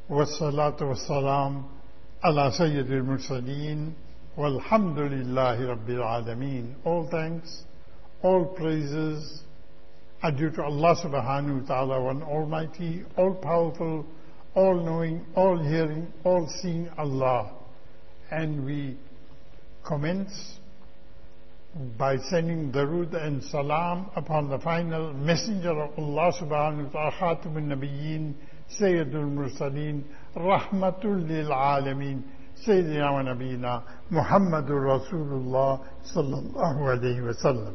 والصلاة والسلام على سيد المرسلين والحمد لله رب العالمين. All thanks, all praises are due to Allah subhanahu wa ta'ala, one almighty, all powerful, all knowing, all hearing, all seeing Allah. And we commence by sending darood and salam upon the final messenger of Allah subhanahu wa ta'ala, Khatamul Nabiyyin, Sayyidul Mursaleen, Rahmatul lil Alameen, Sayyidina wa Nabiyina, Muhammadur Rasulullah sallallahu alayhi wa sallam.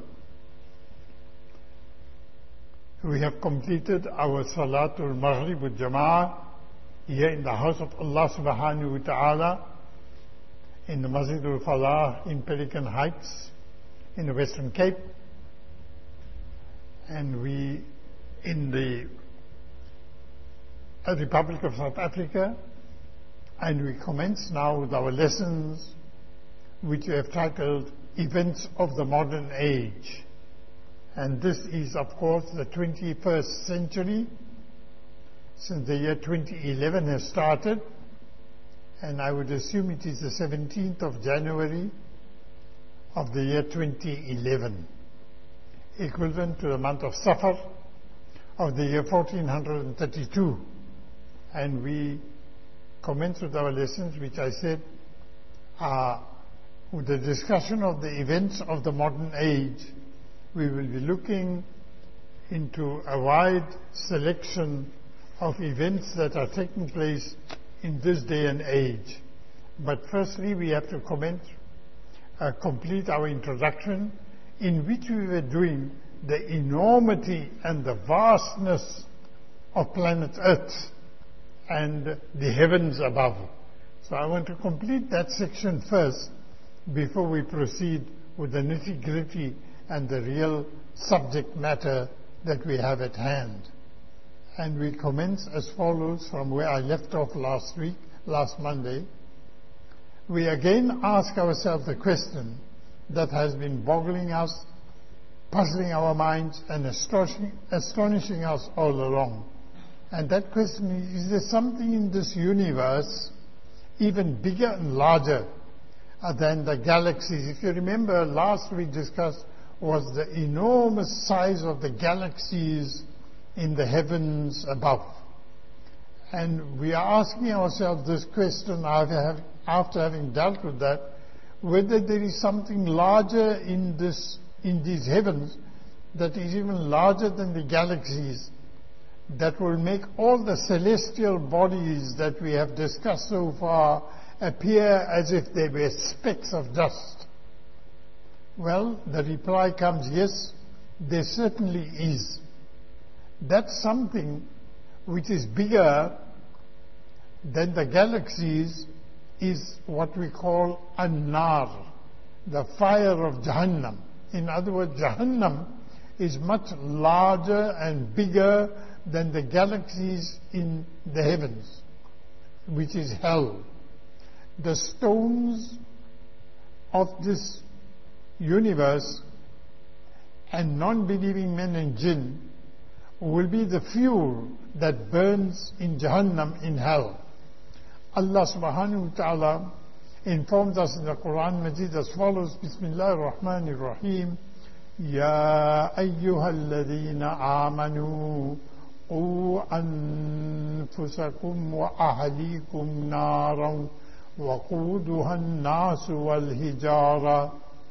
We have completed our Salatul Maghrib with Jama'ah here in the house of Allah subhanahu wa ta'ala, in the Masjidul Falah in Pelican Heights, in the Western Cape, and we in the Republic of South Africa, and we commence now with our lessons which we have titled Events of the Modern Age. And this is of course the 21st century, since the year 2011 has started, and I would assume it is the 17th of January of the year 2011, equivalent to the month of Safar of the year 1432. And we commence with our lessons, which I said are with the discussion of the events of the modern age. We will be looking into a wide selection of events that are taking place in this day and age. But firstly, we have to complete our introduction, in which we were doing the enormity and the vastness of planet Earth and the heavens above. So I want to complete that section first before we proceed with the nitty-gritty and the real subject matter that we have at hand. And we commence as follows from where I left off last Monday. We again ask ourselves the question that has been boggling us, puzzling our minds, and astonishing us all along. And that question is there something in this universe even bigger and larger than the galaxies? If you remember, last week discussed was the enormous size of the galaxies in the heavens above. And we are asking ourselves this question after having dealt with that, whether there is something larger in these heavens that is even larger than the galaxies, that will make all the celestial bodies that we have discussed so far appear as if they were specks of dust. Well, the reply comes, yes, there certainly is. That's something which is bigger than the galaxies is what we call an-nar, the fire of Jahannam. In other words, Jahannam is much larger and bigger than the galaxies in the heavens, which is hell. The stones of this universe and non-believing men and jinn will be the fuel that burns in Jahannam, in hell. Allah subhanahu wa ta'ala informs us in the Quran Majid as follows: Bismillah ar-Rahman ar-Rahim, Ya ayyuhalladhina amanu qu anfusakum wa ahlikum naran wa quduha an-nasu wal hijara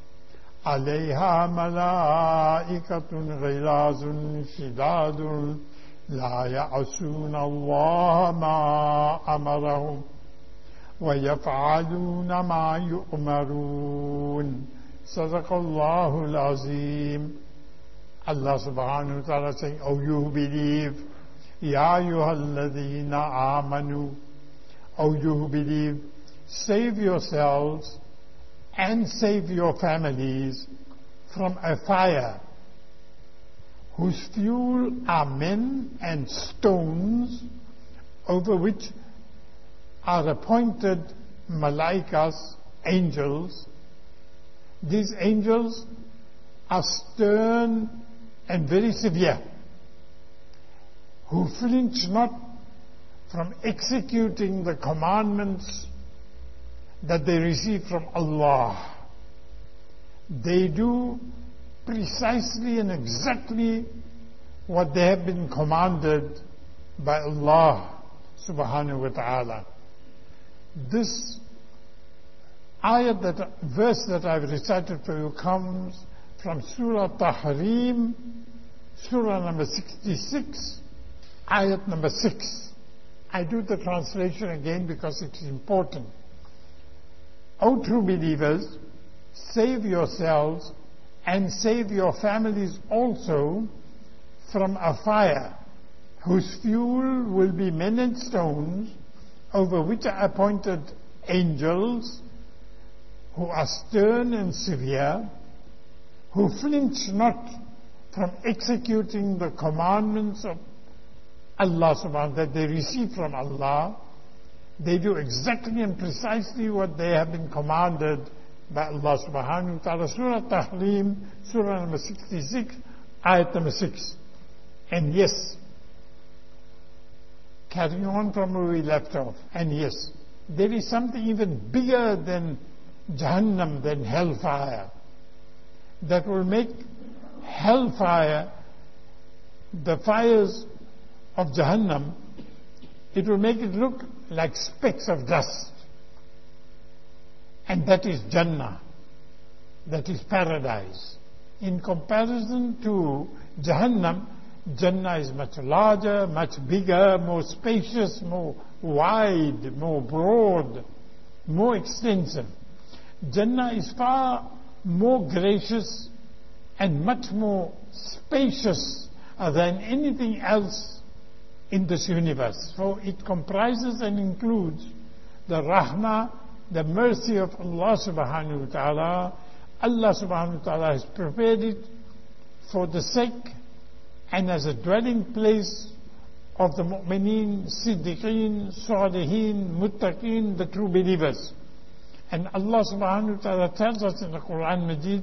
alayha malaikatun ghilazun shidadun la ya'asuna Allah ma amarahum وَيَفْعَلُونَ مَا يُؤْمَرُونَ. صدق الله العظيم. Allah subhanahu wa ta'ala saying, "O you who believe, Ya ayyuhalladhina amanu, O you who believe, save yourselves and save your families from a fire whose fuel are men and stones, over which are appointed malaikas, angels. These angels are stern and very severe, who flinch not from executing the commandments that they receive from Allah. They do precisely and exactly what they have been commanded by Allah subhanahu wa ta'ala. This verse that I've recited for you comes from Surah Tahrim, Surah number 66, ayat number 6. I do the translation again because it is important. O true believers, save yourselves and save your families also from a fire whose fuel will be men and stones, over which are appointed angels who are stern and severe, who flinch not from executing the commandments of Allah subhanahu that they receive from Allah. They do exactly and precisely what they have been commanded by Allah subhanahu wa ta'ala. Surah Tahrim, Surah number 66, ayat number 6. And yes, carrying on from where we left off, and yes, there is something even bigger than Jahannam, than hellfire, that will make hellfire, the fires of Jahannam, it will make it look like specks of dust. And that is Jannah, that is paradise. In comparison to Jahannam, Jannah is much larger, much bigger, more spacious, more wide, more broad, more extensive. Jannah is far more gracious and much more spacious than anything else in this universe. For it comprises and includes the rahmah, the mercy of Allah subhanahu wa ta'ala. Allah subhanahu wa ta'ala has prepared it for the sake and as a dwelling place of the mu'mineen, siddiqeen, salihin, muttaqeen, the true believers. And Allah subhanahu wa ta'ala tells us in the Quran Majid,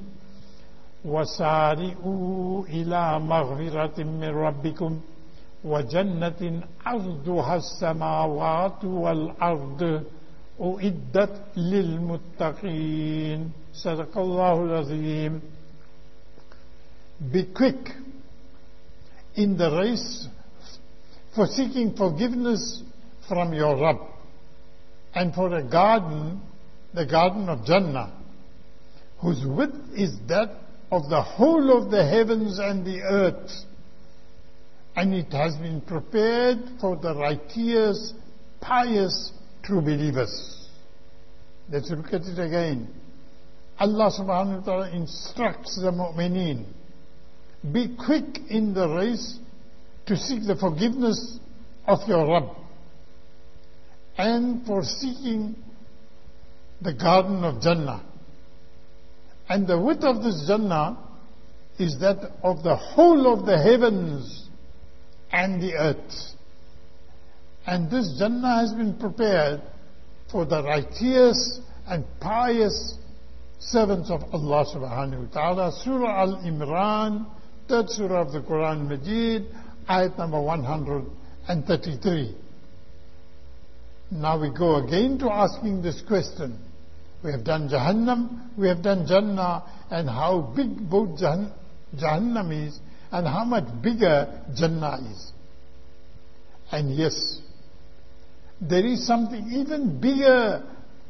وَسَارِئُوا إِلَى مَغْفِرَةٍ مِّن رَبِّكُمْ وَجَنَّةٍ عَرْضُهَا السَّمَاوَاتُ وَالْأَرْضُ أُعِدَّتْ لِلْمُتَّقِينَ. صدق الله العظيم. Be quick in the race for seeking forgiveness from your Rabb, and for a garden, the garden of Jannah, whose width is that of the whole of the heavens and the earth, and it has been prepared for the righteous, pious, true believers. Let's look at it again. Allah subhanahu wa ta'ala instructs the mu'mineen, be quick in the race to seek the forgiveness of your Rabb, and for seeking the garden of Jannah. And the width of this Jannah is that of the whole of the heavens and the earth. And this Jannah has been prepared for the righteous and pious servants of Allah subhanahu wa ta'ala. Surah Al-Imran, third surah of the Quran Majid, ayat number 133. Now we go again to asking this question. We have done Jahannam, we have done Jannah, and how big both Jahannam is and how much bigger Jannah is. And yes, there is something even bigger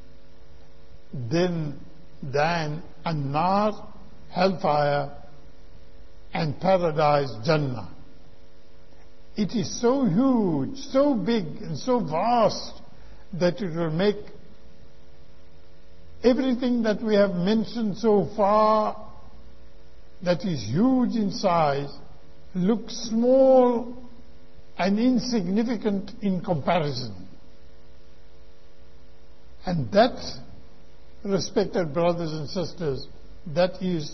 than An-Nar, hellfire, and paradise, Jannah. It is so huge, so big, and so vast that it will make everything that we have mentioned so far that is huge in size look small and insignificant in comparison. And that, respected brothers and sisters, that is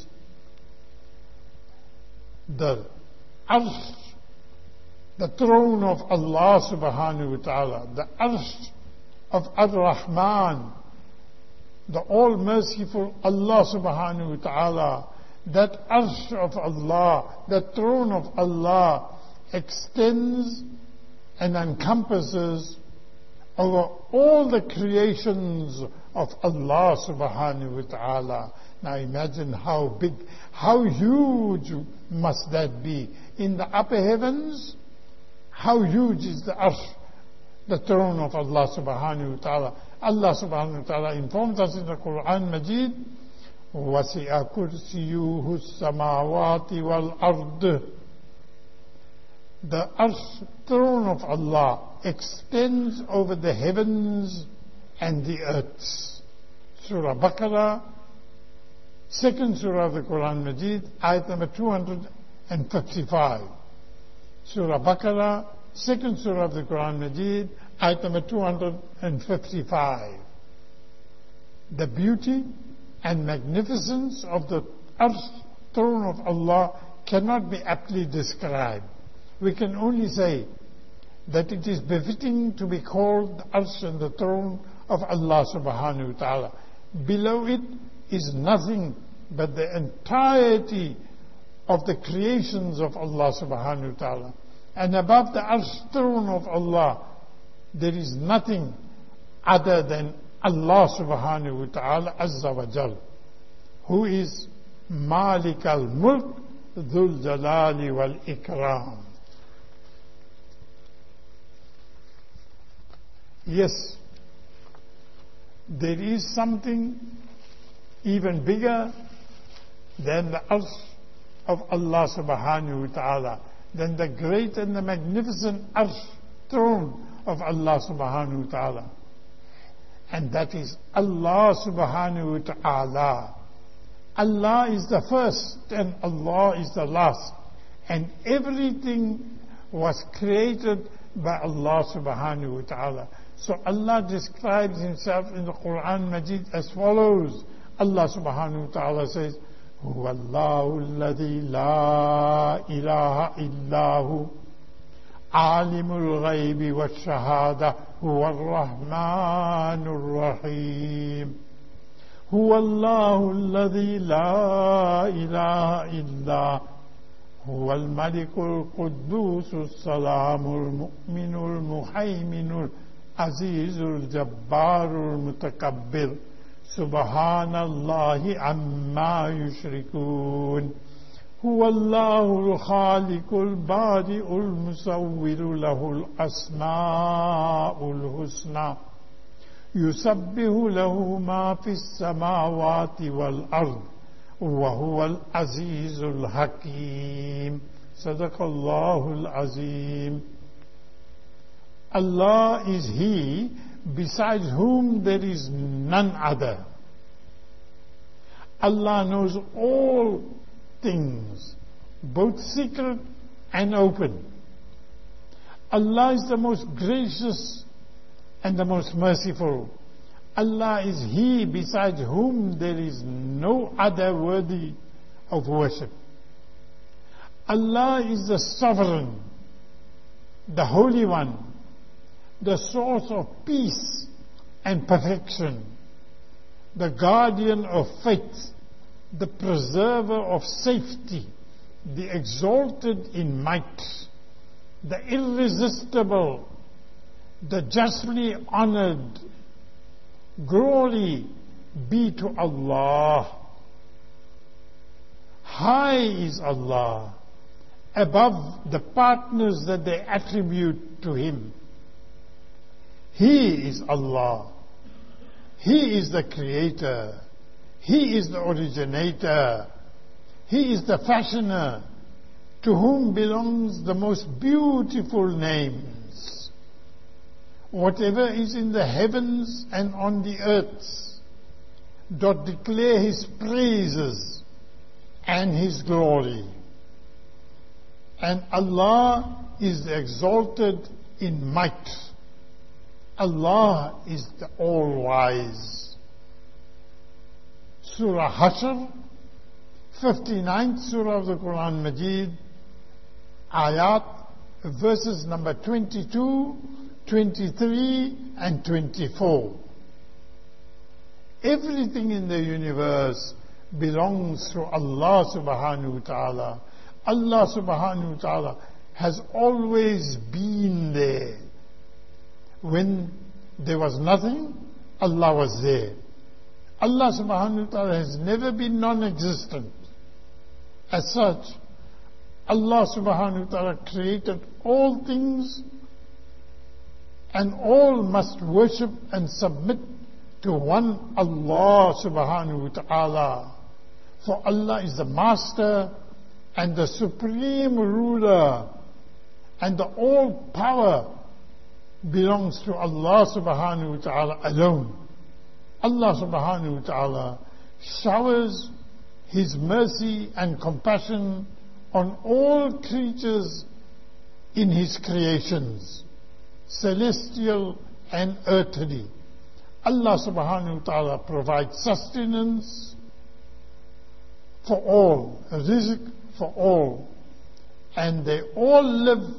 the arsh, the throne of Allah subhanahu wa ta'ala, the arsh of Ar-Rahman, the all-merciful Allah subhanahu wa ta'ala. That arsh of Allah, the throne of Allah, extends and encompasses over all the creations of Allah subhanahu wa ta'ala. Now imagine how big, how huge must that be. In the upper heavens, how huge is the arsh, the throne of Allah subhanahu wa ta'ala. Allah subhanahu wa ta'ala informs us in the Quran Majid, وَسِعَ كُرْسِيُّهُ السَّمَاوَاتِ وَالْأَرْضِ. The arsh, throne of Allah, extends over the heavens and the earth. Surah Baqarah, second surah of the Quran Majid, ayat number 255. Surah Baqarah, second surah of the Quran Majid, ayat number 255. The beauty and magnificence of the arsh, throne of Allah, cannot be aptly described. We can only say that it is befitting to be called the arsh and the throne of Allah subhanahu wa ta'ala. Below it is nothing but the entirety of the creations of Allah subhanahu wa ta'ala. And above the arsh, throne of Allah, there is nothing other than Allah subhanahu wa ta'ala azza wa jal, who is Malik al-Mulk Dhul Jalali wal Ikram. Yes, there is something even bigger than the arsh of Allah subhanahu wa ta'ala, than the great and the magnificent arsh, throne of Allah subhanahu wa ta'ala. And that is Allah subhanahu wa ta'ala. Allah is the first and Allah is the last. And everything was created by Allah subhanahu wa ta'ala. So Allah describes himself in the Quran Majid as follows. Allah subhanahu wa ta'ala says, هُوَ اللَّهُ الَّذِي لَا إِلَهَ إِلَّا هُوَ عَالِمُ الْغَيْبِ وَالشَّهَادَةِ هُوَ الرَّحْمَنُ الرَّحِيمُ هُوَ اللَّهُ الَّذِي لَا إِلَهَ إِلَّا هُوَ الْمَلِكُ الْقُدُّوسُ السَّلَامُ الْمُؤْمِنُ الْمُهَيْمِنُ الْعَزِيزُ الْجَبَّارُ الْمُتَكَبِّرُ سبحان الله عما يشركون هو الله الخالق البارئ المصور له الأسماء الحسنى يسبح له ما في السماوات والأرض وهو العزيز الحكيم صدق الله العظيم. Allah is He besides whom there is none other. Allah knows all things, both secret and open. Allah is the most gracious and the most merciful. Allah is He besides whom there is no other worthy of worship. Allah is the sovereign, the Holy One, the source of peace and perfection, the guardian of faith, the preserver of safety, the exalted in might, the irresistible, the justly honored. Glory be to Allah. High is Allah, above the partners that they attribute to Him. He is Allah. He is the Creator. He is the Originator. He is the Fashioner, to whom belongs the most beautiful names. Whatever is in the heavens and on the earth doth declare His praises and His glory. And Allah is the exalted in might. Allah is the all-wise. Surah Hashr, 59th Surah of the Quran Majid, ayat, verses number 22, 23 and 24. Everything in the universe belongs to Allah subhanahu wa ta'ala. Allah subhanahu wa ta'ala has always been there. When there was nothing, Allah was there. Allah subhanahu wa ta'ala has never been non-existent. As such, Allah subhanahu wa ta'ala created all things, and all must worship and submit to one Allah subhanahu wa ta'ala. For Allah is the master and the supreme ruler, and the all power belongs to Allah subhanahu wa ta'ala alone. Allah subhanahu wa ta'ala showers His mercy and compassion on all creatures in His creations, celestial and earthly. Allah subhanahu wa ta'ala provides sustenance for all, rizq for all, and they all live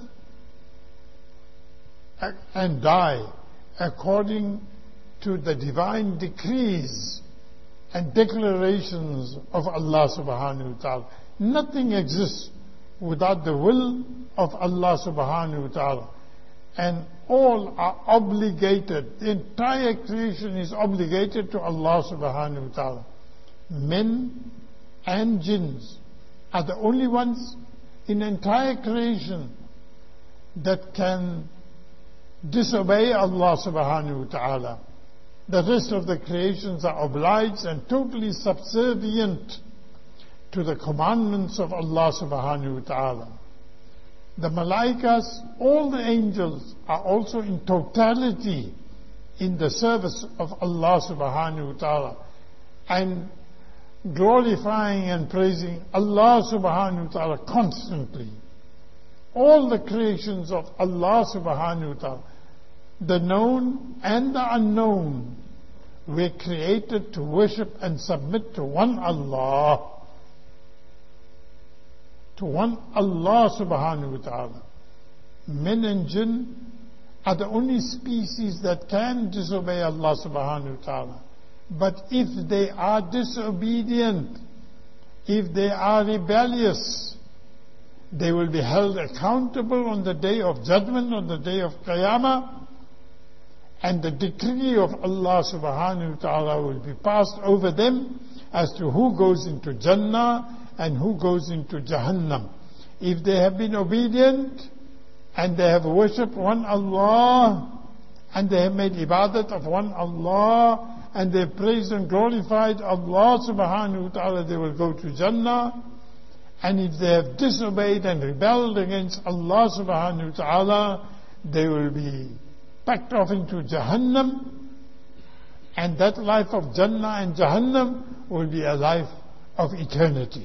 and die according to the divine decrees and declarations of Allah subhanahu wa ta'ala. Nothing exists without the will of Allah subhanahu wa ta'ala. And all are obligated, the entire creation is obligated to Allah subhanahu wa ta'ala. Men and jinns are the only ones in the entire creation that can disobey Allah subhanahu wa ta'ala. The rest of the creations are obliged and totally subservient to the commandments of Allah subhanahu wa ta'ala. The malaikas, all the angels, are also in totality in the service of Allah subhanahu wa ta'ala and glorifying and praising Allah subhanahu wa ta'ala constantly. All the creations of Allah subhanahu wa ta'ala, the known and the unknown, were created to worship and submit to one Allah. To one Allah subhanahu wa ta'ala. Men and jinn are the only species that can disobey Allah subhanahu wa ta'ala. But if they are disobedient, if they are rebellious, they will be held accountable on the day of judgment, on the day of Qiyamah, and the decree of Allah subhanahu wa ta'ala will be passed over them as to who goes into Jannah and who goes into Jahannam. If they have been obedient and they have worshipped one Allah and they have made ibadat of one Allah and they have praised and glorified Allah subhanahu wa ta'ala, they will go to Jannah. And if they have disobeyed and rebelled against Allah subhanahu wa ta'ala, they will be packed off into Jahannam. And that life of Jannah and Jahannam will be a life of eternity.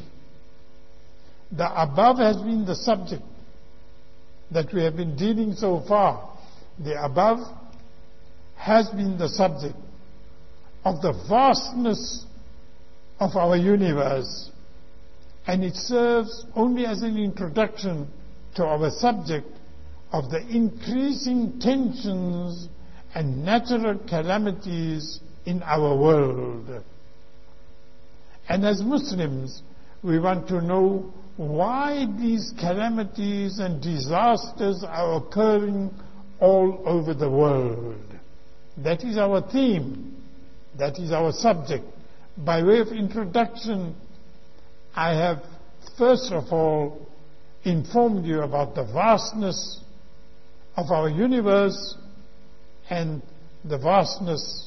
The above has been the subject that we have been dealing so far. The above has been the subject of the vastness of our universe, and it serves only as an introduction to our subject of the increasing tensions and natural calamities in our world. And as Muslims, we want to know why these calamities and disasters are occurring all over the world. That is our theme. That is our subject. By way of introduction, I have first of all informed you about the vastness of our universe and the vastness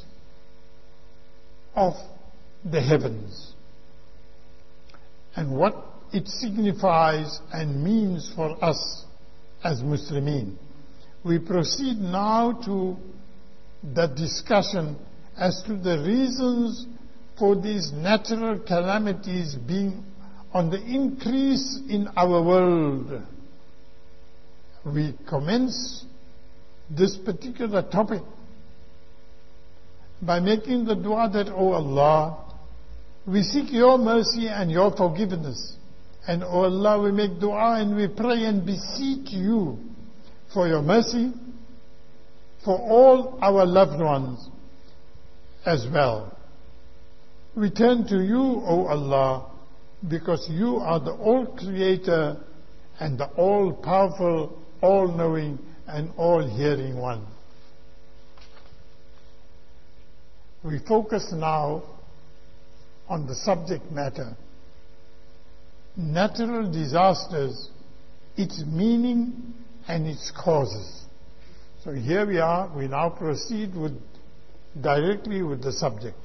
of the heavens, and what it signifies and means for us as Muslimin. We proceed now to the discussion as to the reasons for these natural calamities being on the increase in our world. We commence this particular topic by making the dua that, O Allah, we seek your mercy and your forgiveness. And O Allah, we make dua and we pray and beseech you for your mercy, for all our loved ones as well. We turn to you, O Allah, because you are the all creator and the all-powerful, all-knowing, and all-hearing one. We focus now on the subject matter. Natural disasters, its meaning and its causes. So here we are, we now proceed directly with the subject.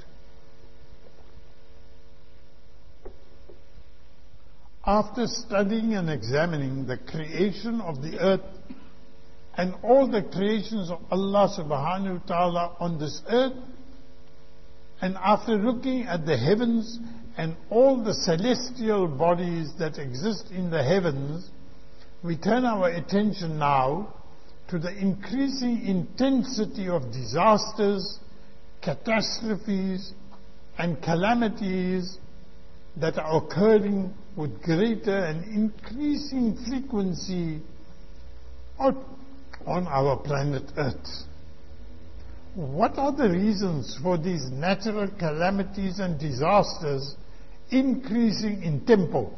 After studying and examining the creation of the earth and all the creations of Allah subhanahu wa ta'ala on this earth, and after looking at the heavens and all the celestial bodies that exist in the heavens, we turn our attention now to the increasing intensity of disasters, catastrophes, and calamities that are occurring with greater and increasing frequency on our planet Earth. What are the reasons for these natural calamities and disasters increasing in tempo?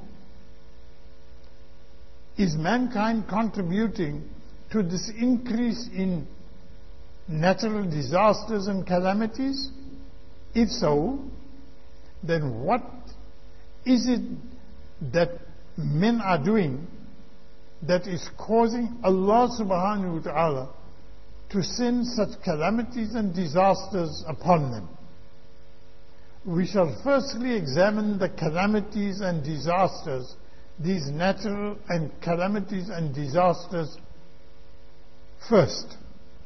Is mankind contributing to this increase in natural disasters and calamities? If so, then what is it that men are doing that is causing Allah subhanahu wa ta'ala to send such calamities and disasters upon them? We shall firstly examine the calamities and disasters, these natural and calamities and disasters first,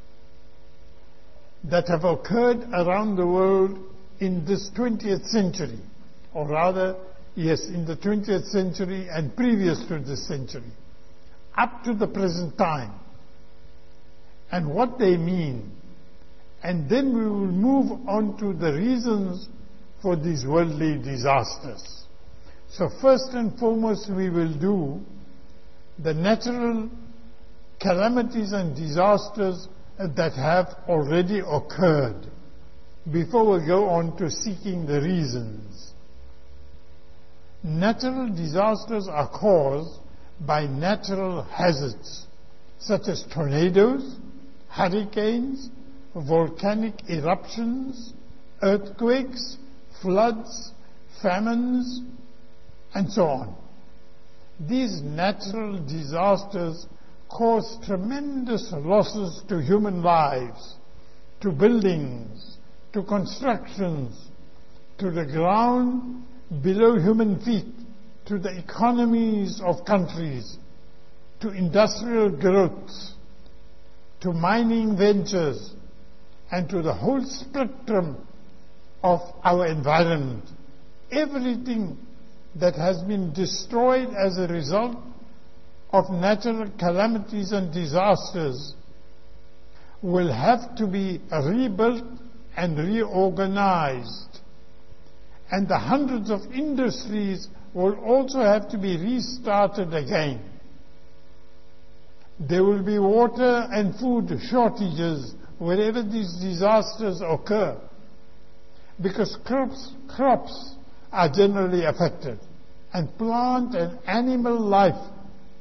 that have occurred around the world in this 20th century, or rather, yes, in the 20th century and previous to this century, up to the present time, and what they mean. And then we will move on to the reasons for these worldly disasters. So first and foremost we will do the natural calamities and disasters that have already occurred before we go on to seeking the reasons. Natural disasters are caused by natural hazards such as tornadoes, hurricanes, volcanic eruptions, earthquakes, floods, famines, and so on. These natural disasters cause tremendous losses to human lives, to buildings, to constructions, to the ground below human feet, to the economies of countries, to industrial growth, to mining ventures, and to the whole spectrum of our environment. Everything that has been destroyed as a result of natural calamities and disasters will have to be rebuilt and reorganized. And the hundreds of industries will also have to be restarted again. There will be water and food shortages wherever these disasters occur, because crops are generally affected, and plant and animal life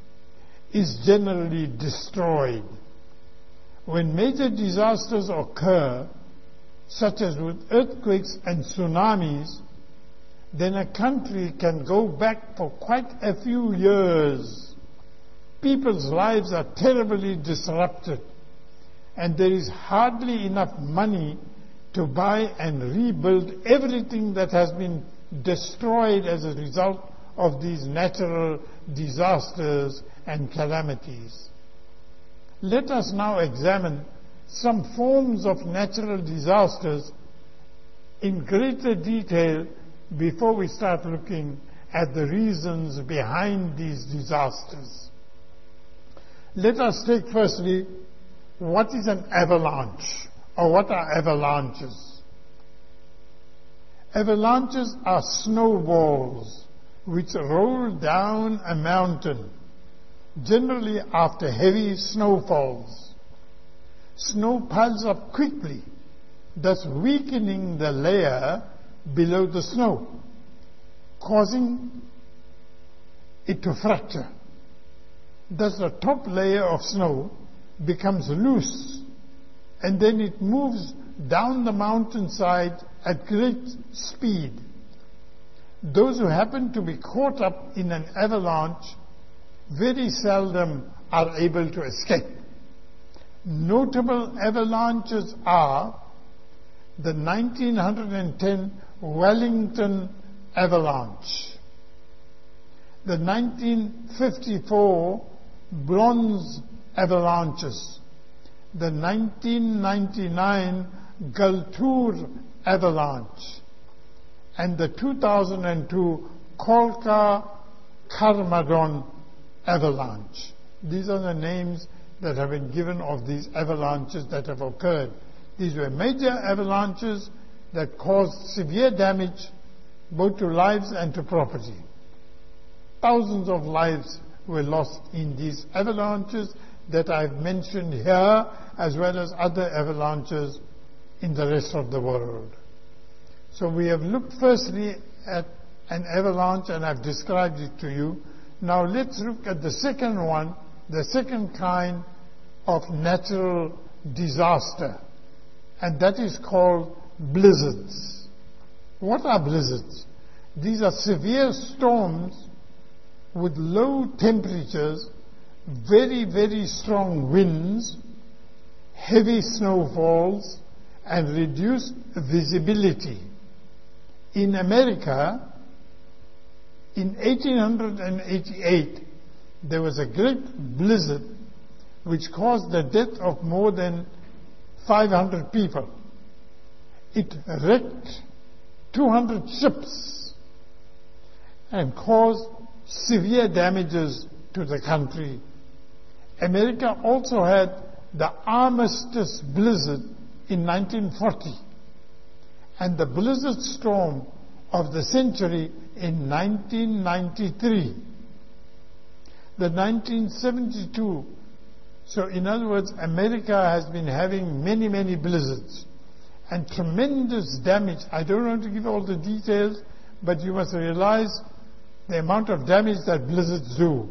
is generally destroyed. When major disasters occur, such as with earthquakes and tsunamis, then a country can go back for quite a few years. People's lives are terribly disrupted, and there is hardly enough money to buy and rebuild everything that has been destroyed as a result of these natural disasters and calamities. Let us now examine some forms of natural disasters in greater detail before we start looking at the reasons behind these disasters. Let us take firstly, what is an avalanche, or what are avalanches? Avalanches are snowballs which roll down a mountain, generally after heavy snowfalls. Snow piles up quickly, thus weakening the layer below the snow, causing it to fracture. thus the top layer of snow becomes loose, and then it moves down the mountainside at great speed. Those who happen to be caught up in an avalanche very seldom are able to escape. Notable avalanches are the 1910 Wellington avalanche, the 1954 bronze avalanches, the 1999 Galtur avalanche, and the 2002 Kolka Karmadon avalanche. These are the names that have been given of these avalanches that have occurred. These were major avalanches that caused severe damage both to lives and to property. Thousands of lives were lost in these avalanches that I've mentioned here, as well as other avalanches in the rest of the world. So we have looked firstly at an avalanche, and I've described it to you. Now let's look at the second one, the second kind of natural disaster, and that is called blizzards. What are blizzards? These are severe storms with low temperatures, very, very strong winds, heavy snowfalls, and reduced visibility. In America, in 1888, there was a great blizzard which caused the death of more than 500 people. It wrecked 200 ships and caused severe damages to the country. America also had the Armistice blizzard in 1940 and the blizzard storm of the century in 1993. The 1972, so in other words, America has been having many, many blizzards and tremendous damage. I don't want to give all the details, but you must realize the amount of damage that blizzards do.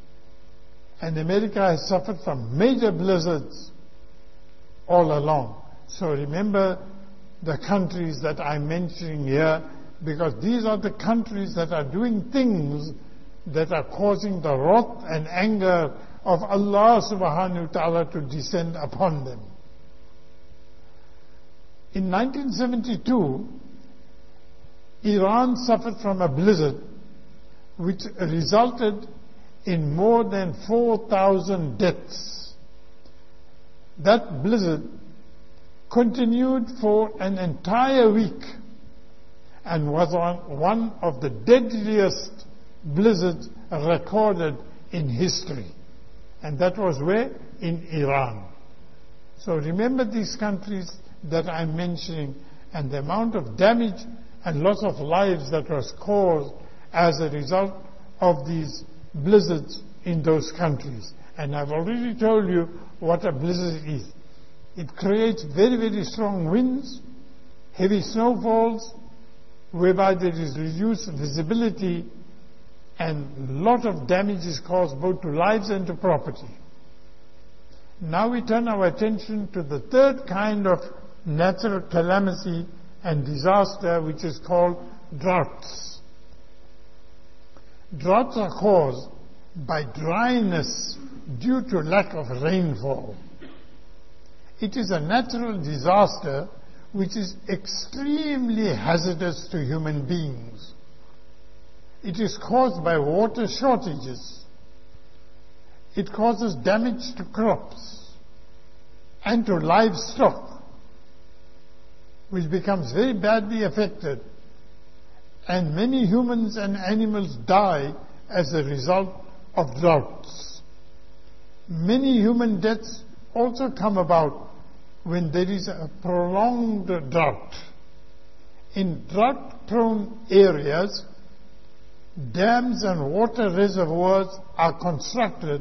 And America has suffered from major blizzards all along. So remember the countries that I'm mentioning here, because these are the countries that are doing things that are causing the wrath and anger of Allah subhanahu wa ta'ala to descend upon them. In 1972, Iran suffered from a blizzard which resulted in more than 4,000 deaths. That blizzard continued for an entire week and was one of the deadliest blizzards recorded in history. And that was where? In Iran. So remember these countries that I'm mentioning and the amount of damage and loss of lives that was caused as a result of these blizzards in those countries. And I've already told you what a blizzard is. It creates very, very strong winds, heavy snowfalls, whereby there is reduced visibility, and a lot of damage is caused both to lives and to property. Now we turn our attention to the third kind of natural calamity and disaster, which is called droughts. Droughts are caused by dryness due to lack of rainfall. It is a natural disaster which is extremely hazardous to human beings. It is caused by water shortages. It causes damage to crops and to livestock, which becomes very badly affected, and many humans and animals die as a result of droughts. Many human deaths also come about when there is a prolonged drought. In drought-prone areas, dams and water reservoirs are constructed.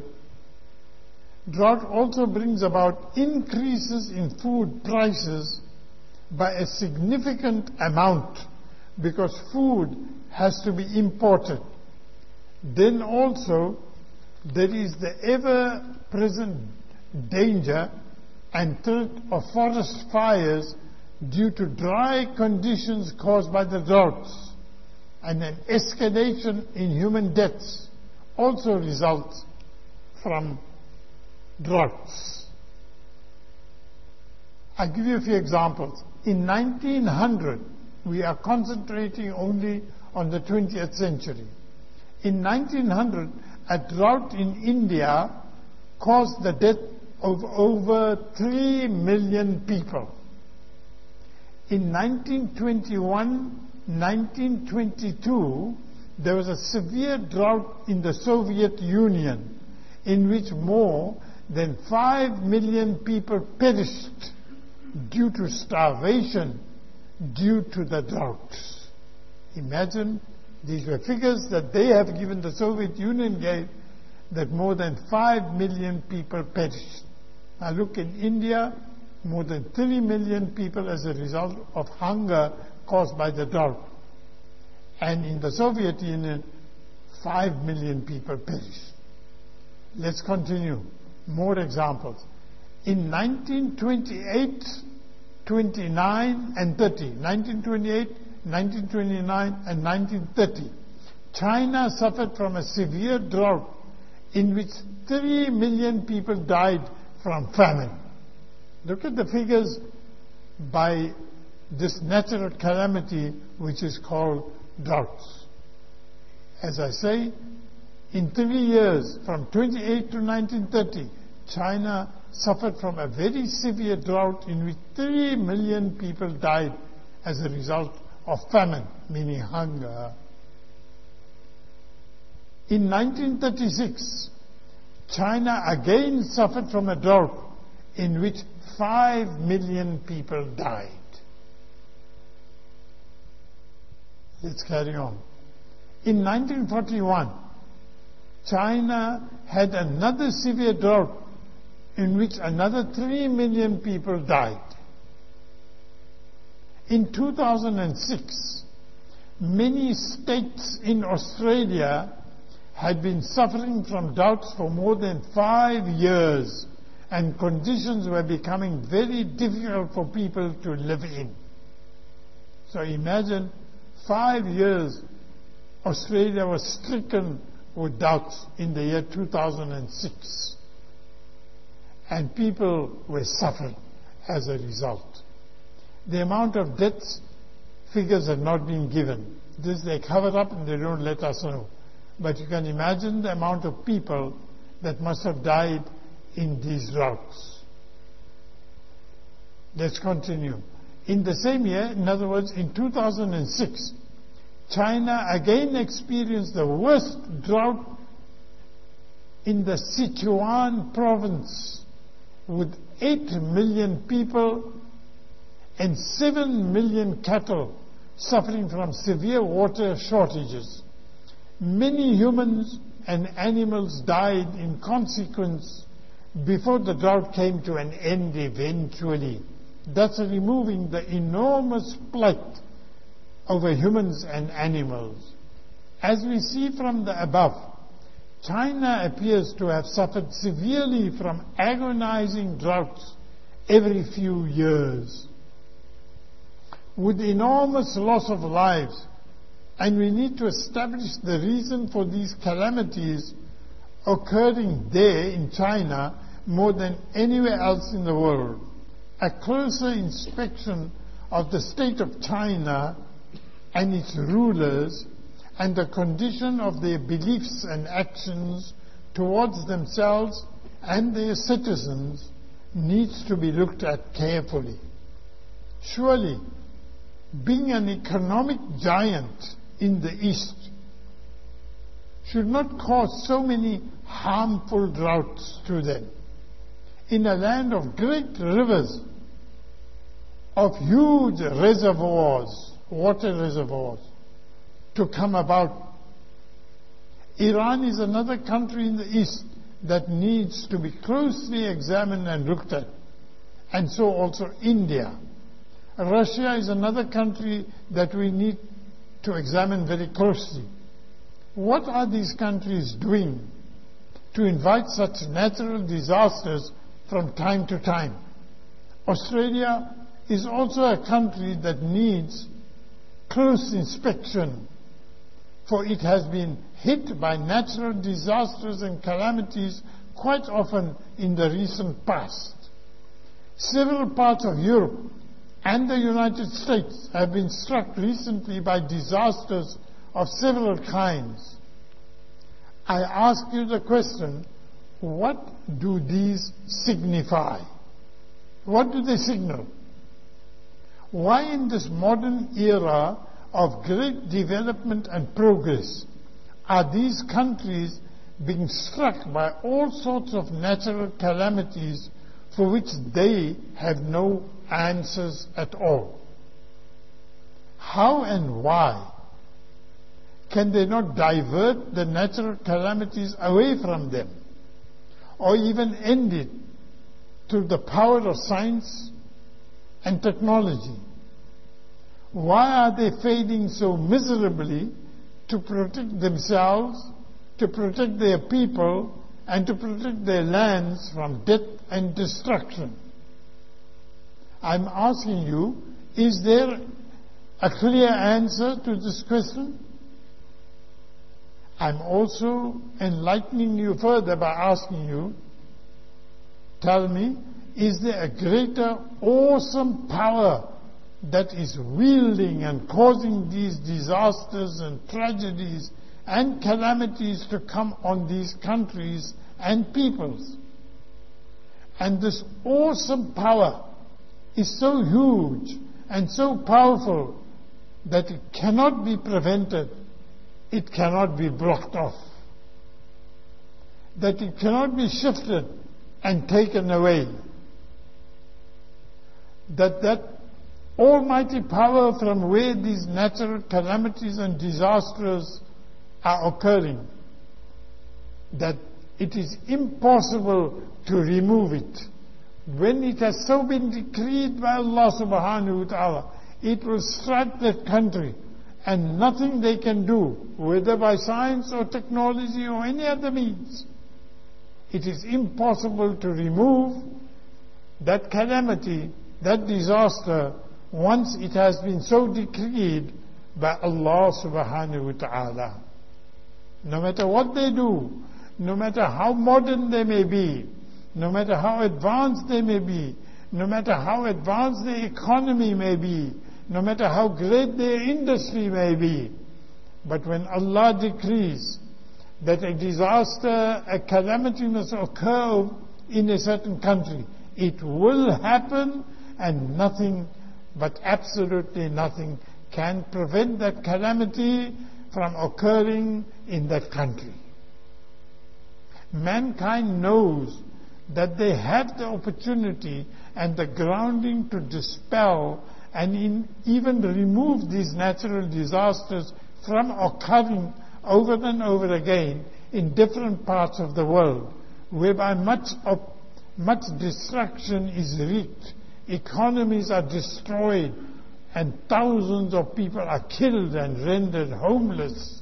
Drought also brings about increases in food prices by a significant amount because food has to be imported. Then also there is the ever-present danger and threat of forest fires due to dry conditions caused by the droughts, and an escalation in human deaths also results from droughts. I'll give you a few examples. In 1900, we are concentrating only on the 20th century. In 1900, a drought in India caused the death of over 3 million people. In 1921, 1922, there was a severe drought in the Soviet Union in which more than 5 million people perished due to starvation due to the droughts. Imagine, these were figures that they have given, the Soviet Union gave, that more than 5 million people perished. Now look, in India, more than 3 million people as a result of hunger caused by the drought. And in the Soviet Union, 5 million people perished. Let's continue. More examples. In 1928, 29 and 30, 1928, 1929 and 1930, China suffered from a severe drought in which 3 million people died from famine. Look at the figures by this natural calamity which is called droughts. As I say, in 3 years, from 28 to 1930, China suffered from a very severe drought in which 3 million people died as a result of famine, meaning hunger. In 1936, China again suffered from a drought in which 5 million people died. Let's carry on. In 1941, China had another severe drought in which another 3 million people died. In 2006, many states in Australia had been suffering from droughts for more than 5 years, and conditions were becoming very difficult for people to live in. So imagine, 5 years Australia was stricken with droughts in the year 2006. And people were suffering as a result. The amount of deaths figures have not been given. This they cover up and they don't let us know. But you can imagine the amount of people that must have died in these droughts. Let's continue. In the same year, in other words, in 2006, China again experienced the worst drought in the Sichuan province, with 8 million people and 7 million cattle suffering from severe water shortages. Many humans and animals died in consequence before the drought came to an end eventually, thus removing the enormous plight over humans and animals. As we see from the above, China appears to have suffered severely from agonizing droughts every few years, with enormous loss of lives, and we need to establish the reason for these calamities occurring there in China more than anywhere else in the world. A closer inspection of the state of China and its rulers and the condition of their beliefs and actions towards themselves and their citizens needs to be looked at carefully. Surely, being an economic giant in the East should not cause so many harmful droughts to them. In a land of great rivers, of huge reservoirs, water reservoirs, to come about. Iran is another country in the East that needs to be closely examined and looked at, and so also India. Russia is another country that we need to examine very closely. What are these countries doing to invite such natural disasters from time to time. Australia is also a country that needs close inspection, for it has been hit by natural disasters and calamities quite often in the recent past. Several parts of Europe and the United States have been struck recently by disasters of several kinds. I ask you the question, what do these signify? What do they signal? Why in this modern era of great development and progress are these countries being struck by all sorts of natural calamities for which they have no answers at all? How and why can they not divert the natural calamities away from them, or even end it through the power of science and technology? Why are they failing so miserably to protect themselves, to protect their people, and to protect their lands from death and destruction? I'm asking you, is there a clear answer to this question? I'm also enlightening you further by asking you, tell me, is there a greater awesome power that is wielding and causing these disasters and tragedies and calamities to come on these countries and peoples? And this awesome power is so huge and so powerful that it cannot be prevented, it cannot be blocked off, that it cannot be shifted and taken away, that almighty power from where these natural calamities and disasters are occurring, that it is impossible to remove it. When it has so been decreed by Allah subhanahu wa ta'ala, it will strike that country, and nothing they can do, whether by science or technology or any other means. It is impossible to remove that calamity, that disaster, once it has been so decreed by Allah subhanahu wa ta'ala. No matter what they do, no matter how modern they may be, no matter how advanced they may be, no matter how advanced their economy may be, no matter how great their industry may be, but when Allah decrees that a disaster, a calamity must occur in a certain country, it will happen, and nothing, but absolutely nothing, can prevent that calamity from occurring in that country. Mankind knows that they have the opportunity and the grounding to dispel and even remove these natural disasters from occurring over and over again in different parts of the world, whereby much destruction is wreaked, economies are destroyed, and thousands of people are killed and rendered homeless.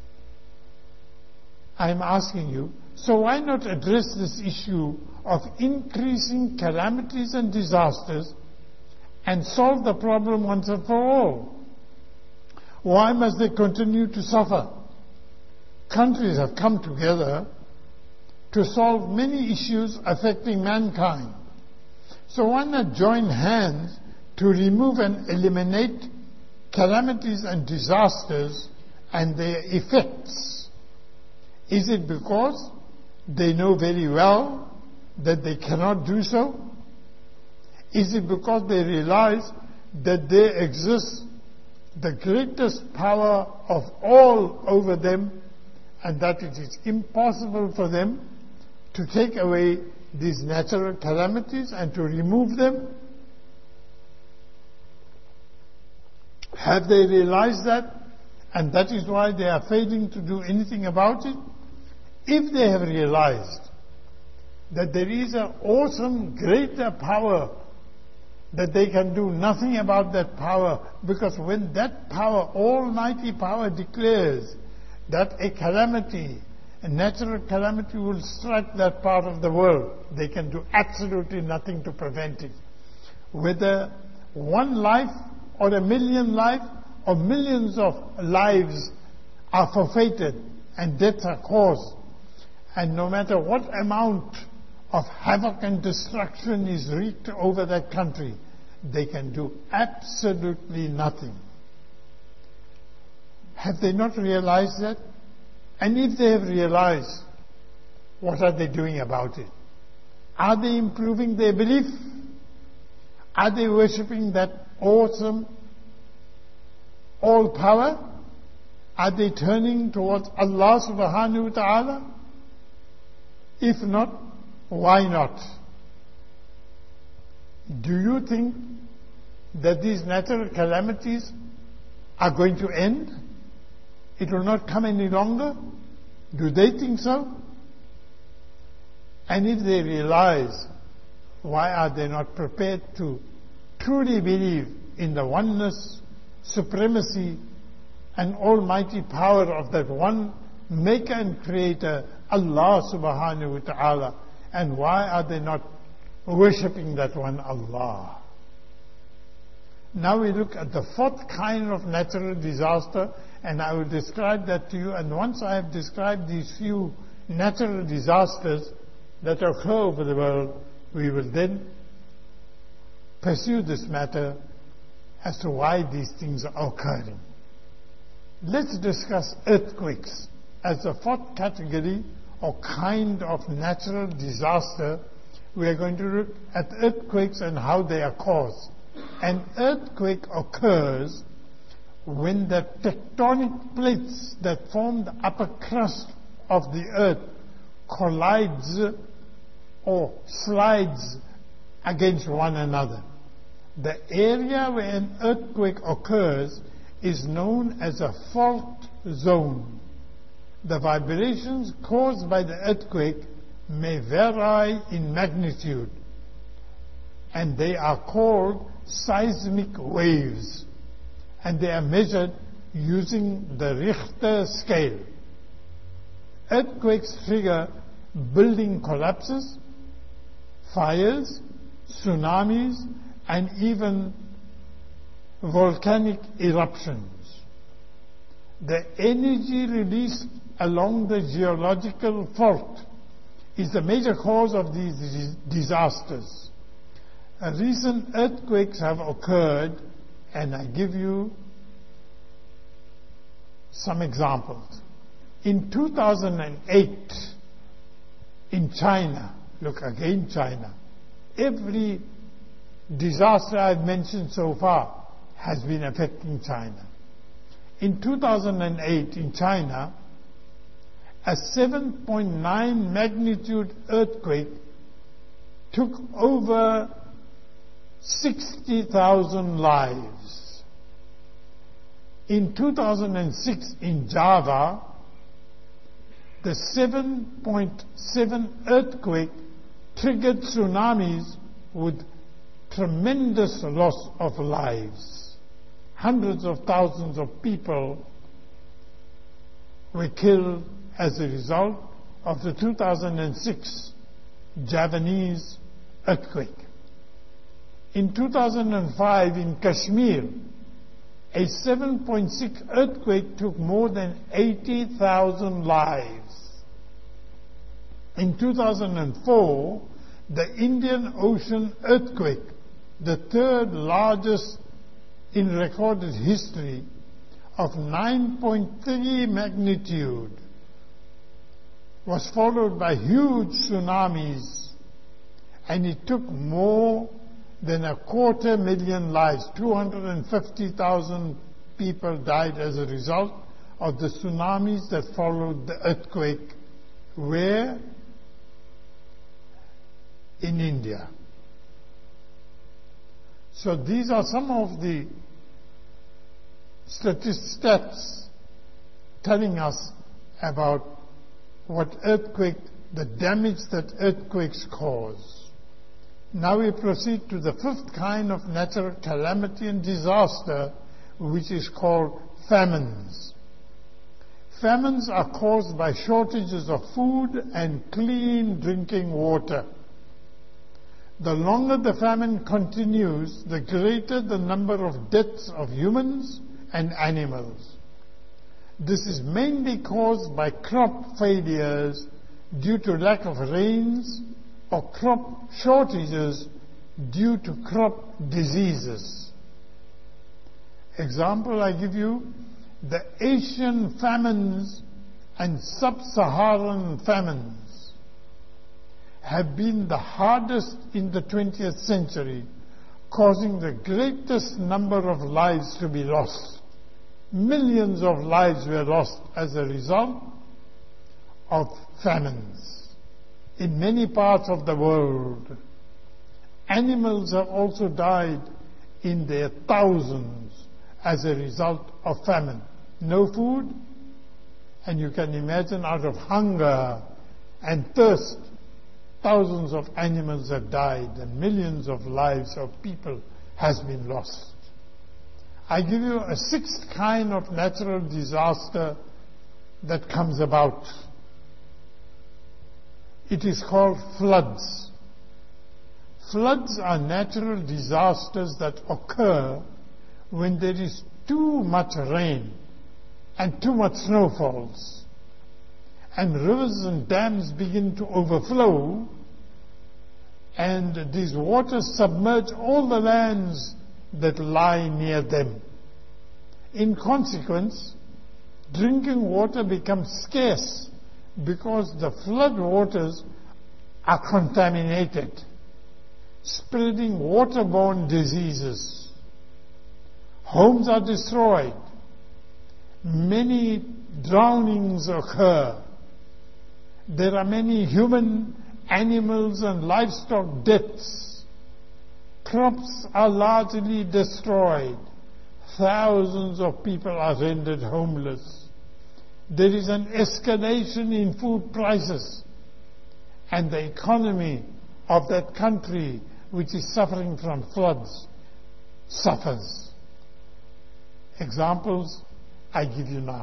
I'm asking you, so why not address this issue of increasing calamities and disasters and solve the problem once and for all? Why must they continue to suffer? Countries have come together to solve many issues affecting mankind. So why not join hands to remove and eliminate calamities and disasters and their effects? Is it because they know very well that they cannot do so? Is it because they realize that there exists the greatest power of all over them, and that it is impossible for them to take away these natural calamities and to remove them? Have they realized that, and that is why they are failing to do anything about it? If they have realized that there is an awesome, greater power, that they can do nothing about that power, because when that power, almighty power, declares that a calamity, a natural calamity will strike that part of the world. They can do absolutely nothing to prevent it. Whether one life or a million life or millions of lives are forfeited and deaths are caused, and no matter what amount of havoc and destruction is wreaked over that country, they can do absolutely nothing. Have they not realized that? And if they have realized, what are they doing about it? Are they improving their belief? Are they worshipping that awesome all power? Are they turning towards Allah subhanahu wa ta'ala? If not, why not? Do you think that these natural calamities are going to end? It will not come any longer? Do they think so? And if they realize, why are they not prepared to truly believe in the oneness, supremacy, and almighty power of that one maker and creator, Allah subhanahu wa ta'ala? And why are they not worshipping that one Allah? Now we look at the fourth kind of natural disaster, and I will describe that to you. And once I have described these few natural disasters that occur over the world, we will then pursue this matter as to why these things are occurring. Let's discuss earthquakes as the fourth category or kind of natural disaster. We are going to look at earthquakes and how they are caused. An earthquake occurs when the tectonic plates that form the upper crust of the earth collides or slides against one another. The area where an earthquake occurs is known as a fault zone. The vibrations caused by the earthquake may vary in magnitude, and they are called seismic waves, and they are measured using the Richter scale. Earthquakes trigger building collapses, fires, tsunamis, and even volcanic eruptions. The energy released along the geological fault is the major cause of these disasters. Recent earthquakes have occurred, and I give you some examples. In 2008, in China, look again China, every disaster I've mentioned so far has been affecting China. In 2008 in China, a 7.9 magnitude earthquake took over 60,000 lives. In 2006 in Java, the 7.7 earthquake triggered tsunamis with tremendous loss of lives. Hundreds of thousands of people were killed as a result of the 2006 Javanese earthquake. In 2005 in Kashmir, a 7.6 earthquake took more than 80,000 lives. In 2004, the Indian Ocean earthquake, the third largest in recorded history, of 9.3 magnitude, was followed by huge tsunamis, and it took more than 250,000 lives. 250,000 people died as a result of the tsunamis that followed the earthquake. Where? In India. So these are some of the stats telling us about what earthquake, the damage that earthquakes cause. Now we proceed to the fifth kind of natural calamity and disaster, which is called famines. Famines are caused by shortages of food and clean drinking water. The longer the famine continues, the greater the number of deaths of humans and animals. This is mainly caused by crop failures due to lack of rains or crop shortages due to crop diseases. Example I give you, the Asian famines and sub-Saharan famines have been the hardest in the 20th century, causing the greatest number of lives to be lost. Millions of lives were lost as a result of famines in many parts of the world. Animals have also died in their thousands as a result of famine. No food, and you can imagine out of hunger and thirst, thousands of animals have died and millions of lives of people has been lost. I give you a sixth kind of natural disaster that comes about. It is called floods. Floods are natural disasters that occur when there is too much rain and too much snowfalls, and rivers and dams begin to overflow, and these waters submerge all the lands that lie near them. In consequence, drinking water becomes scarce because the flood waters are contaminated, spreading waterborne diseases. Homes are destroyed. Many drownings occur. There are many human, animals and livestock deaths. Crops are largely destroyed. Thousands of people are rendered homeless. There is an escalation in food prices, and the economy of that country which is suffering from floods suffers. Examples I give you now.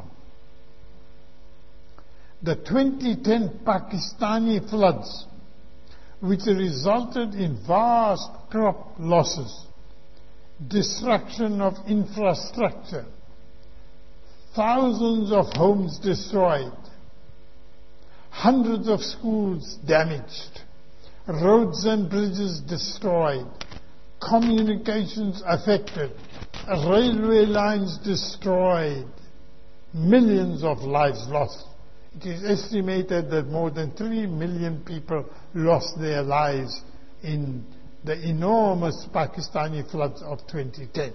The 2010 Pakistani floods, which resulted in vast crop losses, destruction of infrastructure, thousands of homes destroyed, hundreds of schools damaged, roads and bridges destroyed, communications affected, railway lines destroyed, millions of lives lost. It is estimated that more than 3 million people lost their lives in the enormous Pakistani floods of 2010.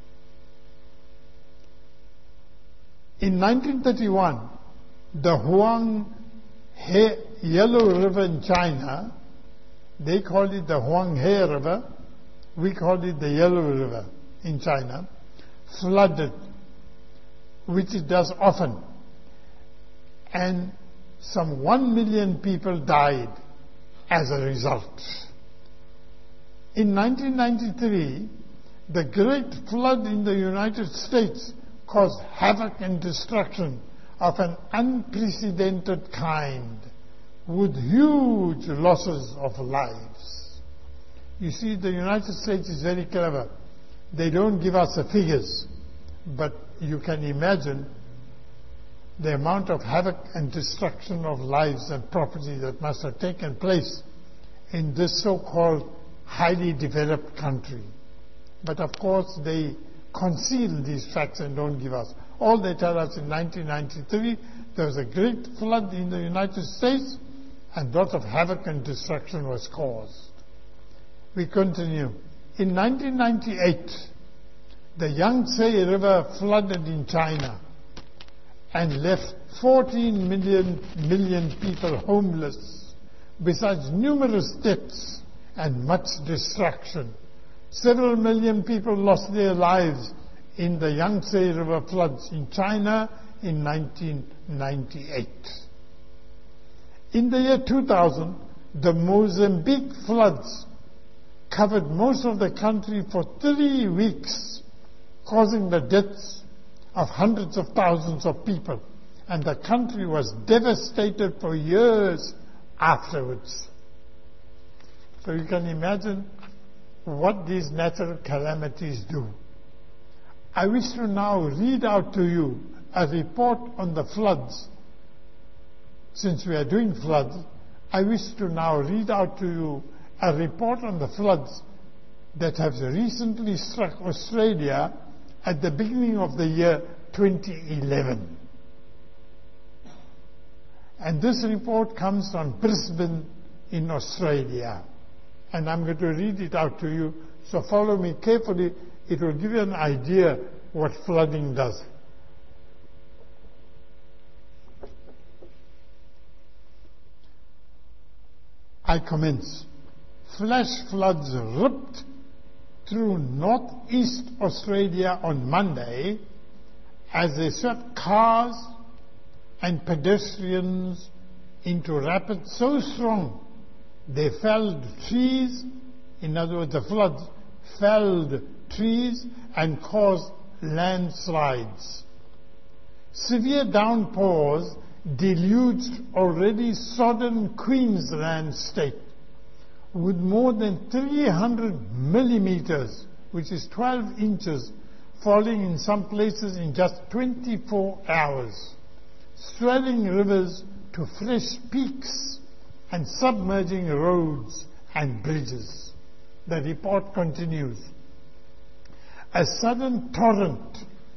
In 1931, the Huanghe Yellow River in China, they call it the Huanghe River, we call it the Yellow River in China, flooded, which it does often. And some 1 million people died as a result. In 1993, the great flood in the United States caused havoc and destruction of an unprecedented kind, with huge losses of lives. You see, the United States is very clever. They don't give us the figures, but you can imagine the amount of havoc and destruction of lives and property that must have taken place in this so-called highly developed country. But of course they conceal these facts and don't give us. All they tell us in 1993 there was a great flood in the United States and a lot of havoc and destruction was caused. We continue. In 1998, the Yangtze River flooded in China and left 14 million people homeless, besides numerous deaths and much destruction. Several million people lost their lives in the Yangtze River floods in China in 1998. In the year 2000, the Mozambique floods covered most of the country for 3 weeks, causing the deaths of hundreds of thousands of people and the country was devastated for years afterwards. So you can imagine what these natural calamities do. I wish to now read out to you a report on the floods. Since we are doing floods, I wish to now read out to you a report on the floods that have recently struck Australia at the beginning of the year 2011. And this report comes from Brisbane in Australia. And I'm going to read it out to you, so follow me carefully. It will give you an idea what flooding does. I commence. Flash floods ripped through northeast Australia on Monday as they swept cars and pedestrians into rapids so strong they felled trees. In other words, the floods felled trees and caused landslides. Severe downpours deluged already sodden Queensland state with more than 300 millimeters, which is 12 inches, falling in some places in just 24 hours, swelling rivers to fresh peaks and submerging roads and bridges. The report continues. A sudden torrent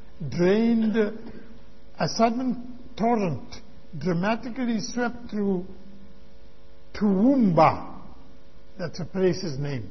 dramatically swept through Toowoomba. That's a place's name.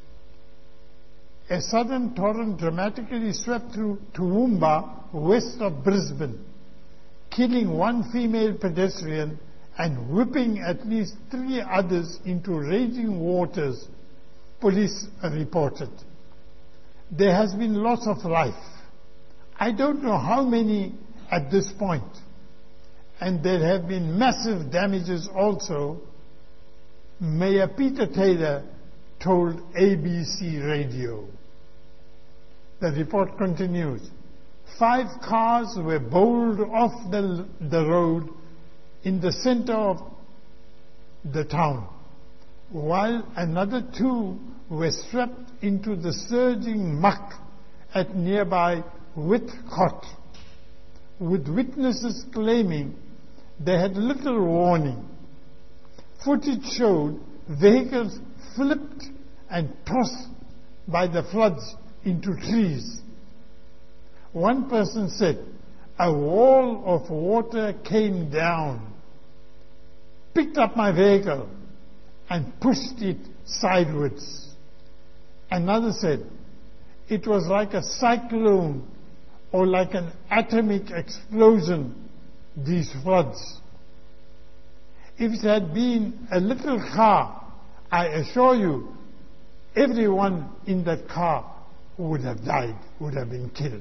A sudden torrent dramatically swept through Toowoomba, west of Brisbane, killing one female pedestrian and whipping at least 3 others into raging waters, police reported. There has been loss of life. I don't know how many at this point. And there have been massive damages also. Mayor Peter Taylor told ABC Radio. The report continues. 5 cars were bowled off the road in the center of the town, while another 2 were swept into the surging muck at nearby Whitcott, with witnesses claiming they had little warning. Footage showed vehicles flipped and tossed by the floods into trees. One person said, a wall of water came down, picked up my vehicle and pushed it sideways. Another said, it was like a cyclone or like an atomic explosion, these floods. If it had been a little car, I assure you, everyone in that car would have died, would have been killed.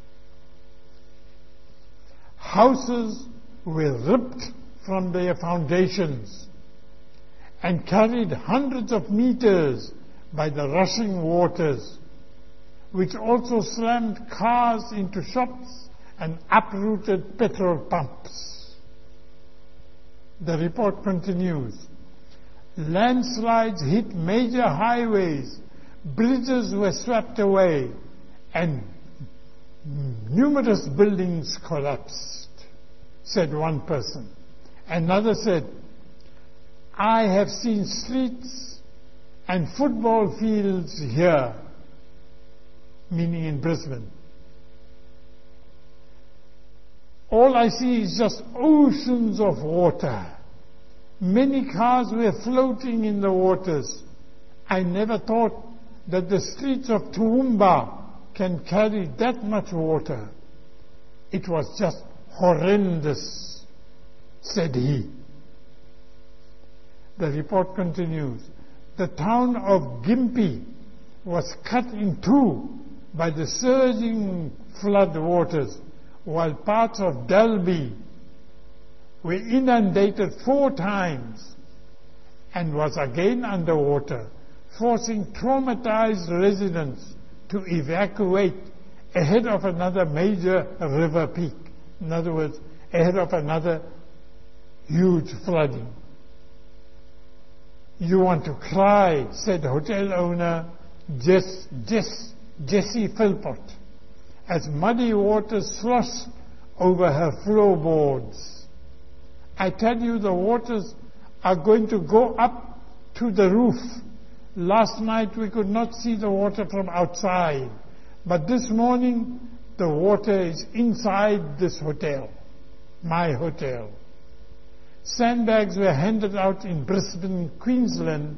Houses were ripped from their foundations and carried hundreds of meters by the rushing waters, which also slammed cars into shops and uprooted petrol pumps. The report continues. Landslides hit major highways, bridges were swept away, and numerous buildings collapsed, said one person. Another said, I have seen streets and football fields here, meaning in Brisbane. All I see is just oceans of water. Many cars were floating in the waters. I never thought that the streets of Toowoomba can carry that much water. It was just horrendous, said he. The report continues. The town of Gympie was cut in 2 by the surging flood waters, while parts of Dalby were inundated 4 times and was again underwater, forcing traumatized residents to evacuate ahead of another major river peak. In other words, ahead of another huge flooding. You want to cry, said hotel owner Jessie Philpott, as muddy water sloshed over her floorboards. I tell you, the waters are going to go up to the roof. Last night we could not see the water from outside, but this morning the water is inside this hotel, my hotel. Sandbags were handed out in Brisbane, Queensland.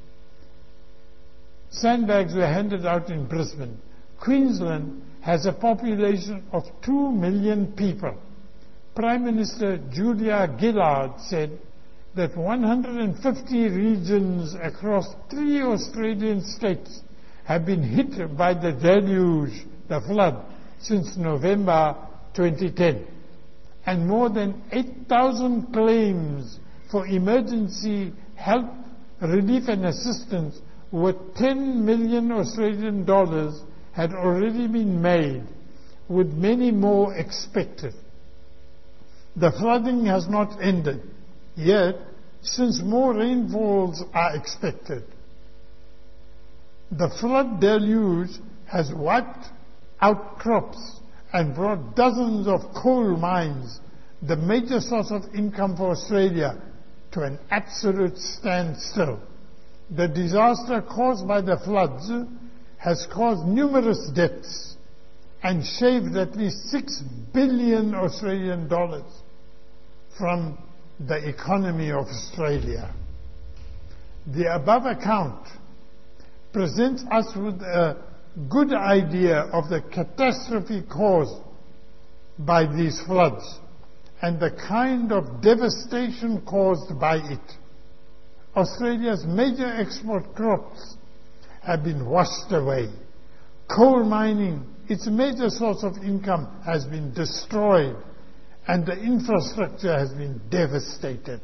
Sandbags were handed out in Brisbane. Queensland has a population of 2 million people. Prime Minister Julia Gillard said that 150 regions across 3 Australian states have been hit by the deluge, the flood, since November 2010. And more than 8,000 claims for emergency help, relief and assistance worth 10 million Australian dollars had already been made, with many more expected. The flooding has not ended yet, since more rainfalls are expected. The flood deluge has wiped out crops and brought dozens of coal mines, the major source of income for Australia, to an absolute standstill. The disaster caused by the floods has caused numerous deaths and shaved at least 6 billion Australian dollars from the economy of Australia. The above account presents us with a good idea of the catastrophe caused by these floods and the kind of devastation caused by it. Australia's major export crops have been washed away. Coal mining, its major source of income, has been destroyed, and the infrastructure has been devastated.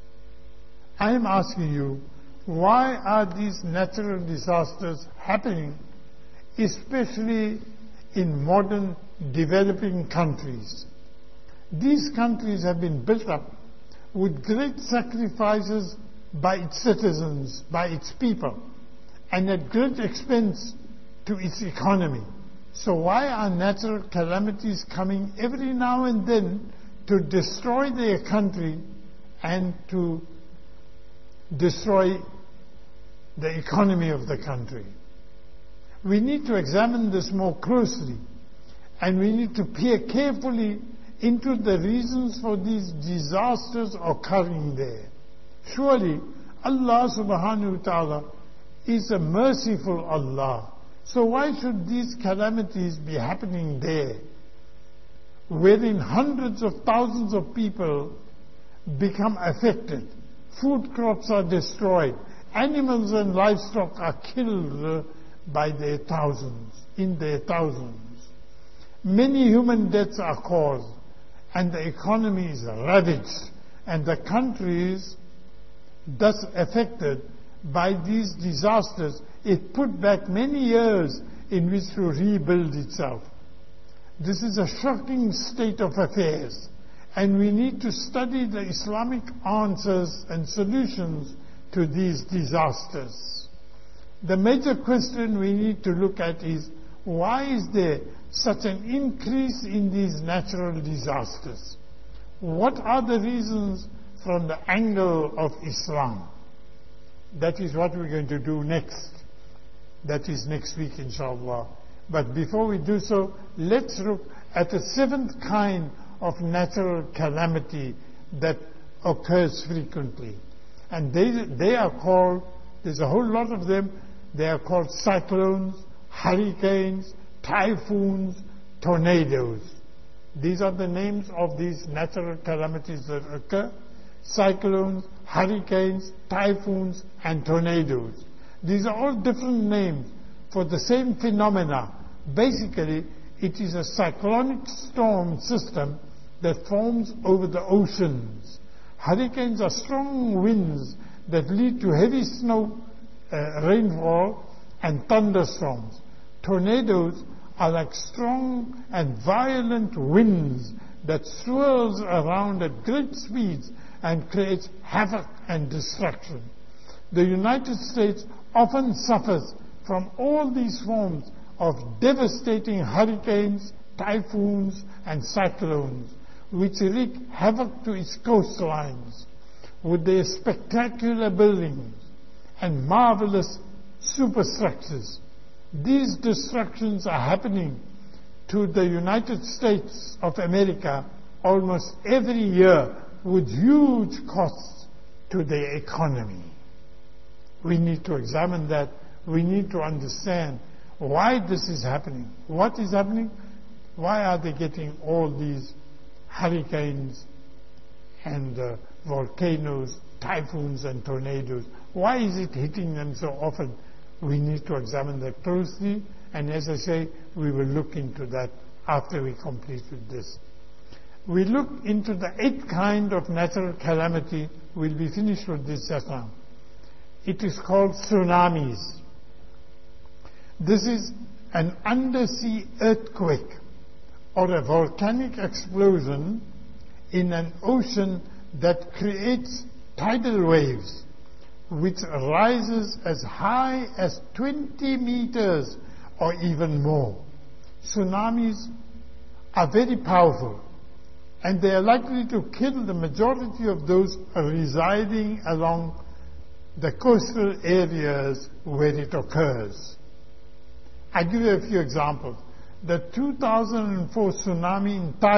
I am asking you, why are these natural disasters happening, especially in modern developing countries? These countries have been built up with great sacrifices by its citizens, by its people, and at great expense to its economy. So why are natural calamities coming every now and then to destroy their country and to destroy the economy of the country? We need to examine this more closely, and we need to peer carefully into the reasons for these disasters occurring there. Surely Allah subhanahu wa ta'ala is a merciful Allah. So why should these calamities be happening there, wherein hundreds of thousands of people become affected, food crops are destroyed, animals and livestock are killed by their thousands, in their thousands. Many human deaths are caused, and the economy is ravaged, and the countries thus affected by these disasters, it put back many years in which to rebuild itself. This is a shocking state of affairs, and we need to study the Islamic answers and solutions to these disasters. The major question we need to look at is, why is there such an increase in these natural disasters? What are the reasons from the angle of Islam? That is what we're going to do next. That is next week, inshallah. But before we do so, let's look at the 7th kind of natural calamity that occurs frequently. And they are called, there's a whole lot of them, they are called cyclones, hurricanes, typhoons, tornadoes. These are the names of these natural calamities that occur. Cyclones, hurricanes, typhoons, and tornadoes. These are all different names for the same phenomena. Basically, it is a cyclonic storm system that forms over the oceans. Hurricanes are strong winds that lead to heavy snow, rainfall, and thunderstorms. Tornadoes are like strong and violent winds that swirls around at great speeds and creates havoc and destruction. The United States often suffers from all these forms of devastating hurricanes, typhoons, and cyclones, which wreak havoc to its coastlines with their spectacular buildings and marvelous superstructures. These destructions are happening to the United States of America almost every year with huge costs to their economy. We need to examine that. We need to understand why this is happening. What is happening? Why are they getting all these hurricanes and volcanoes, typhoons and tornadoes? Why is it hitting them so often? We need to examine that closely, and as I say, we will look into that after we complete with this. We look into the 8th kind of natural calamity. We'll be finished with this just now. It is called tsunamis. This is an undersea earthquake or a volcanic explosion in an ocean that creates tidal waves which rises as high as 20 meters or even more. Tsunamis are very powerful, and they are likely to kill the majority of those residing along the coastal areas where it occurs. I'll give you a few examples. The 2004 tsunami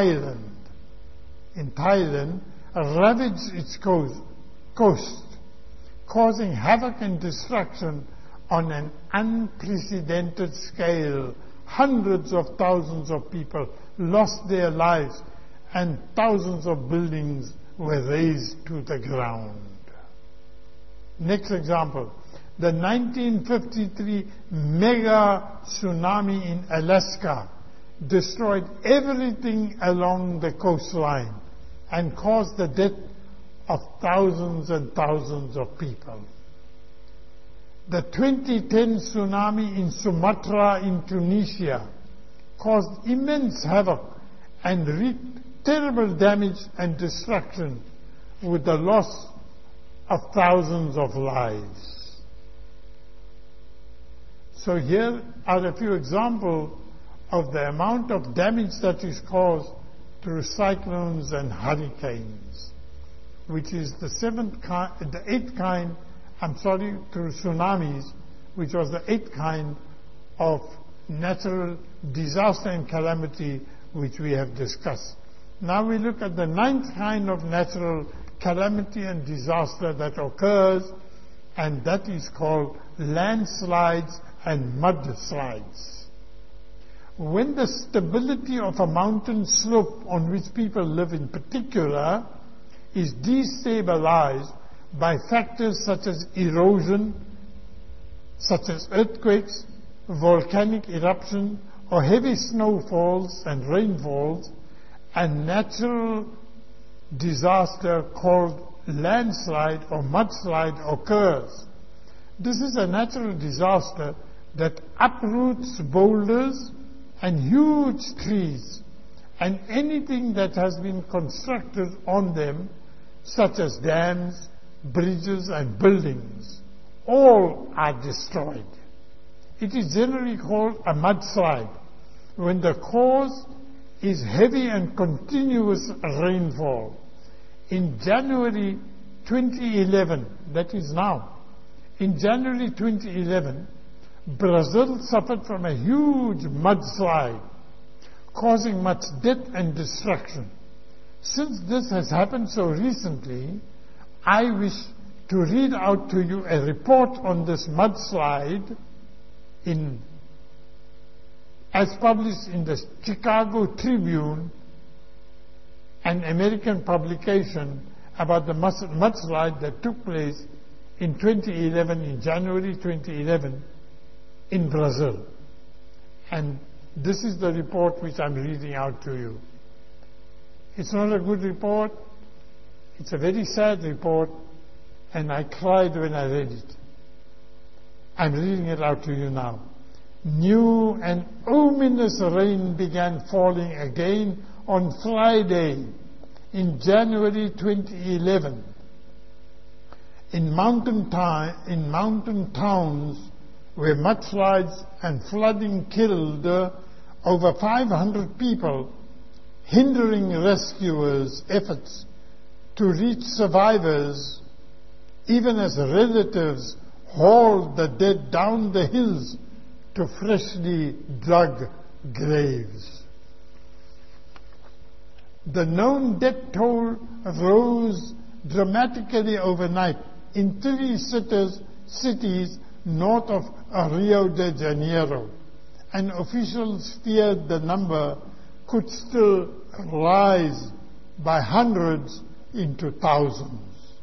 in Thailand ravaged its coast, causing havoc and destruction on an unprecedented scale. Hundreds of thousands of people lost their lives and thousands of buildings were razed to the ground. Next example, the 1953 mega tsunami in Alaska destroyed everything along the coastline and caused the death of thousands and thousands of people. The 2010 tsunami in Sumatra in Tunisia caused immense havoc and wreaked terrible damage and destruction with the loss of thousands of lives. So here are a few examples of the amount of damage that is caused through cyclones and hurricanes, which is the 8th kind, through tsunamis, which was the 8th kind of natural disaster and calamity which we have discussed. Now we look at the 9th kind of natural calamity and disaster that occurs, and that is called landslides and mudslides. When the stability of a mountain slope on which people live in particular is destabilized by factors such as erosion, such as earthquakes, volcanic eruption, or heavy snowfalls and rainfalls, a natural disaster called landslide or mudslide occurs. This is a natural disaster that uproots boulders and huge trees and anything that has been constructed on them, such as dams, bridges and buildings. All are destroyed. It is generally called a mudslide when the cause is heavy and continuous rainfall. In January 2011, that is now, in January 2011, Brazil suffered from a huge mudslide, causing much death and destruction. Since this has happened so recently, I wish to read out to you a report on this mudslide as published in the Chicago Tribune, an American publication about the mudslide that took place in 2011, in January 2011, in Brazil. And this is the report which I'm reading out to you. It's not a good report. It's a very sad report, and I cried when I read it. I'm reading it out to you now. New and ominous rain began falling again on Friday in January 2011. In mountain towns where mudslides and flooding killed over 500 people, hindering rescuers' efforts to reach survivors, even as relatives hauled the dead down the hills to freshly dug graves. The known death toll rose dramatically overnight in 3 cities north of Rio de Janeiro, and officials feared the number could still rise by hundreds into thousands.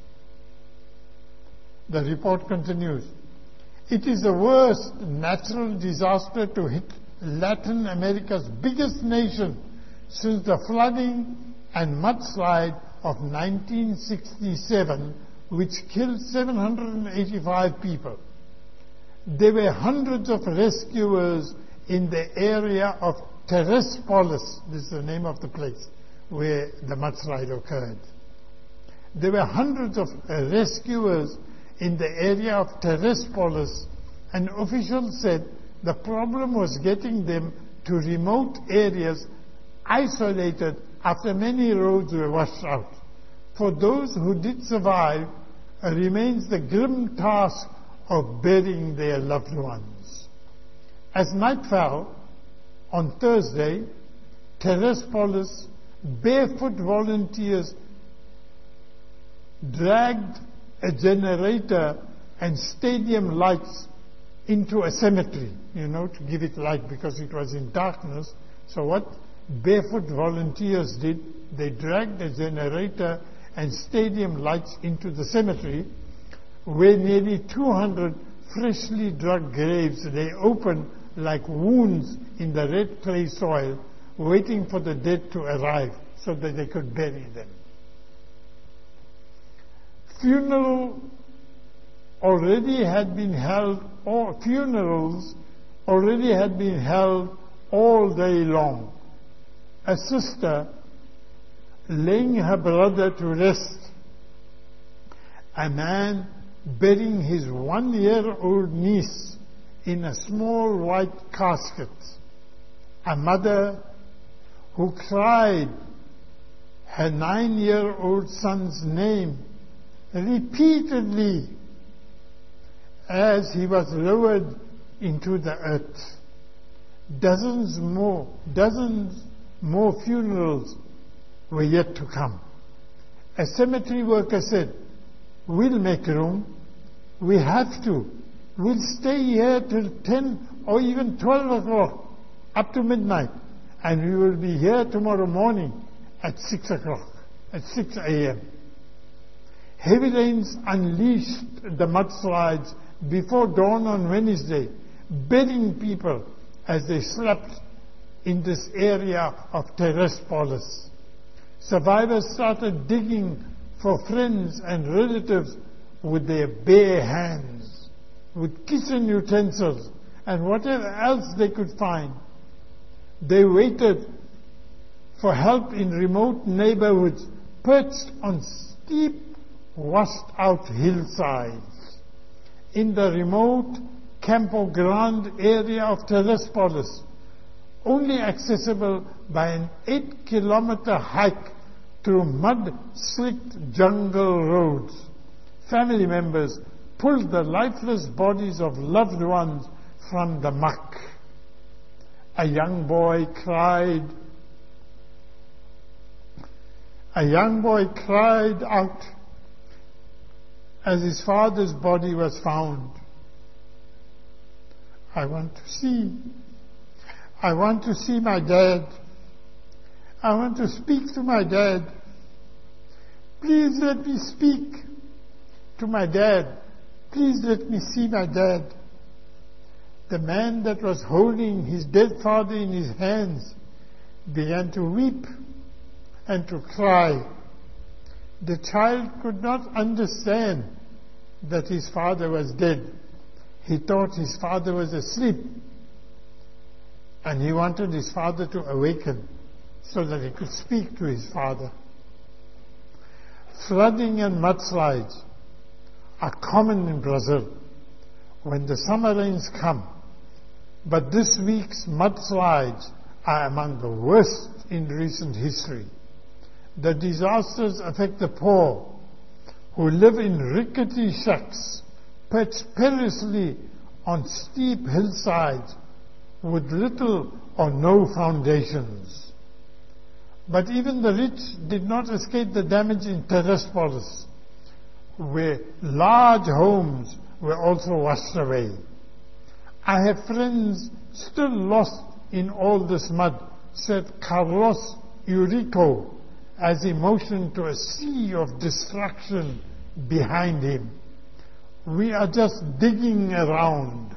The report continues. It is the worst natural disaster to hit Latin America's biggest nation since the flooding and mudslide of 1967, which killed 785 people. There were hundreds of rescuers in the area of Terespolis, this is the name of the place where the mudslide occurred. There were hundreds of rescuers in the area of Terespolis, and officials said the problem was getting them to remote areas isolated after many roads were washed out. For those who did survive, remains the grim task of burying their loved ones. As night fell on Thursday, Terespolis barefoot volunteers dragged a generator and stadium lights into a cemetery, to give it light because it was in darkness. So what barefoot volunteers did, they dragged a generator and stadium lights into the cemetery where nearly 200 freshly dug graves lay open like wounds in the red clay soil, waiting for the dead to arrive so that they could bury them. Funerals already had been held all day long. A sister laying her brother to rest, a man burying his 1-year-old niece in a small white casket, a mother who cried her 9-year-old son's name repeatedly as he was lowered into the earth. Dozens more funerals were yet to come. A cemetery worker said, "We'll make room. We have to. We'll stay here till 10 or even 12 o'clock, up to midnight, and we will be here tomorrow morning at 6 a.m. Heavy rains unleashed the mudslides before dawn on Wednesday, burying people as they slept in this area of Terespolis. Survivors started digging for friends and relatives with their bare hands, with kitchen utensils and whatever else they could find. They waited for help in remote neighborhoods perched on steep, washed-out hillsides. In the remote Campo Grande area of Terespolis, only accessible by an 8-kilometer hike through mud-slicked jungle roads, family members pulled the lifeless bodies of loved ones from the muck. A young boy cried out as his father's body was found. I want to see my dad. I want to speak to my dad. Please let me speak to my dad. Please let me see my dad. The man that was holding his dead father in his hands began to weep and to cry. The child could not understand that his father was dead. He thought his father was asleep. and he wanted his father to awaken so that he could speak to his father. Flooding and mudslides are common in Brazil when the summer rains come, but this week's mudslides are among the worst in recent history. The disasters affect the poor, who live in rickety shacks perched perilously on steep hillsides with little or no foundations. But even the rich did not escape the damage in Terespolis, where large homes were also washed away. I have friends still lost in all this mud, said Carlos Eurico, as he motioned to a sea of destruction behind him. We are just digging around,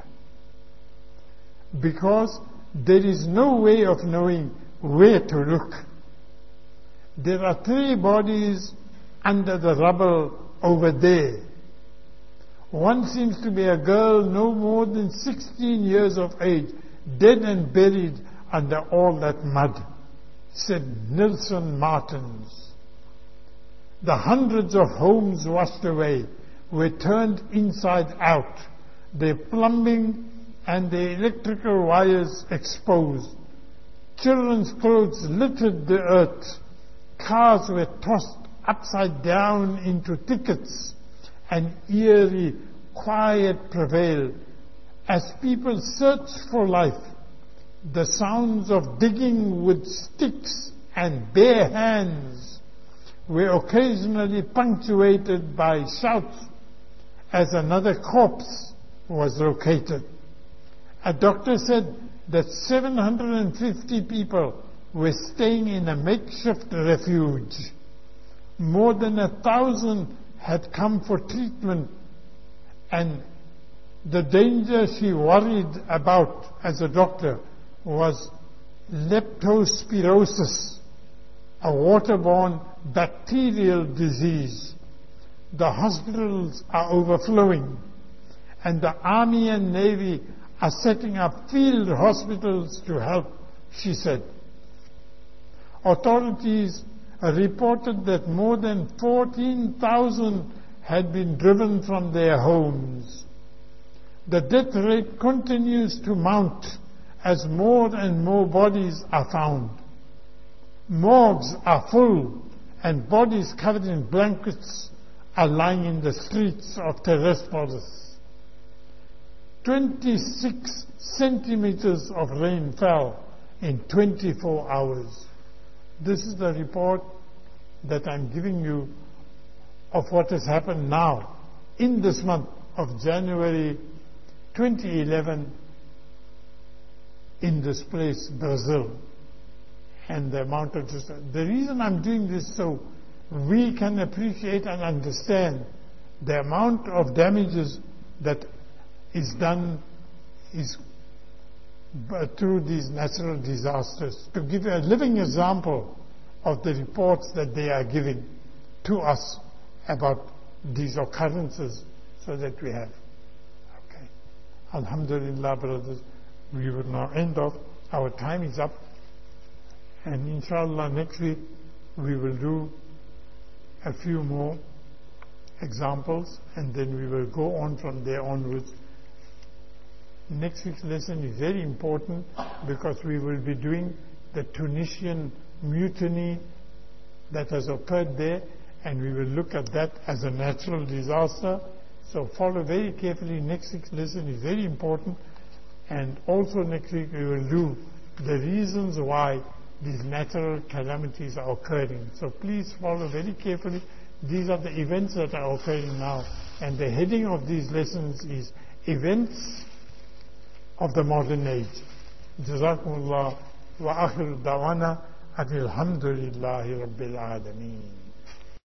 because there is no way of knowing where to look. There are 3 bodies under the rubble over there. One seems to be a girl no more than 16 years of age, dead and buried under all that mud, said Nelson Martins. The hundreds of homes washed away were turned inside out, their plumbing and their electrical wires exposed. Children's clothes littered the earth. Cars were tossed upside down into thickets. An eerie quiet prevailed as people searched for life. The sounds of digging with sticks and bare hands were occasionally punctuated by shouts as another corpse was located. A doctor said that 750 people were staying in a makeshift refuge. More than 1,000 had come for treatment, and the danger she worried about as a doctor was leptospirosis, a waterborne bacterial disease. The hospitals are overflowing, and the Army and Navy are setting up field hospitals to help, she said. Authorities reported that more than 14,000 had been driven from their homes. The death rate continues to mount as more and more bodies are found. Morgues are full, and bodies covered in blankets are lying in the streets of Terespolis. 26 centimeters of rain fell in 24 hours. This is the report that I'm giving you of what has happened now in this month of January 2011 in this place, Brazil, and the amount of disaster. The reason I'm doing this so we can appreciate and understand the amount of damages that is done is through these natural disasters, to give a living example of the reports that they are giving to us about these occurrences, so that we have. Okay. Alhamdulillah, brothers, we will now end off. Our time is up, and inshallah next week we will do a few more examples, and then we will go on from there onwards. Next week's lesson is very important because we will be doing the Tunisian mutiny that has occurred there, and we will look at that as a natural disaster. So follow very carefully. Next week's lesson is very important, and also next week we will do the reasons why these natural calamities are occurring. So please follow very carefully. These are the events that are occurring now, and the heading of these lessons is Events of the Modern Age. Jazakumullah wa akhir dawana alhamdulillahi rabbil alameen.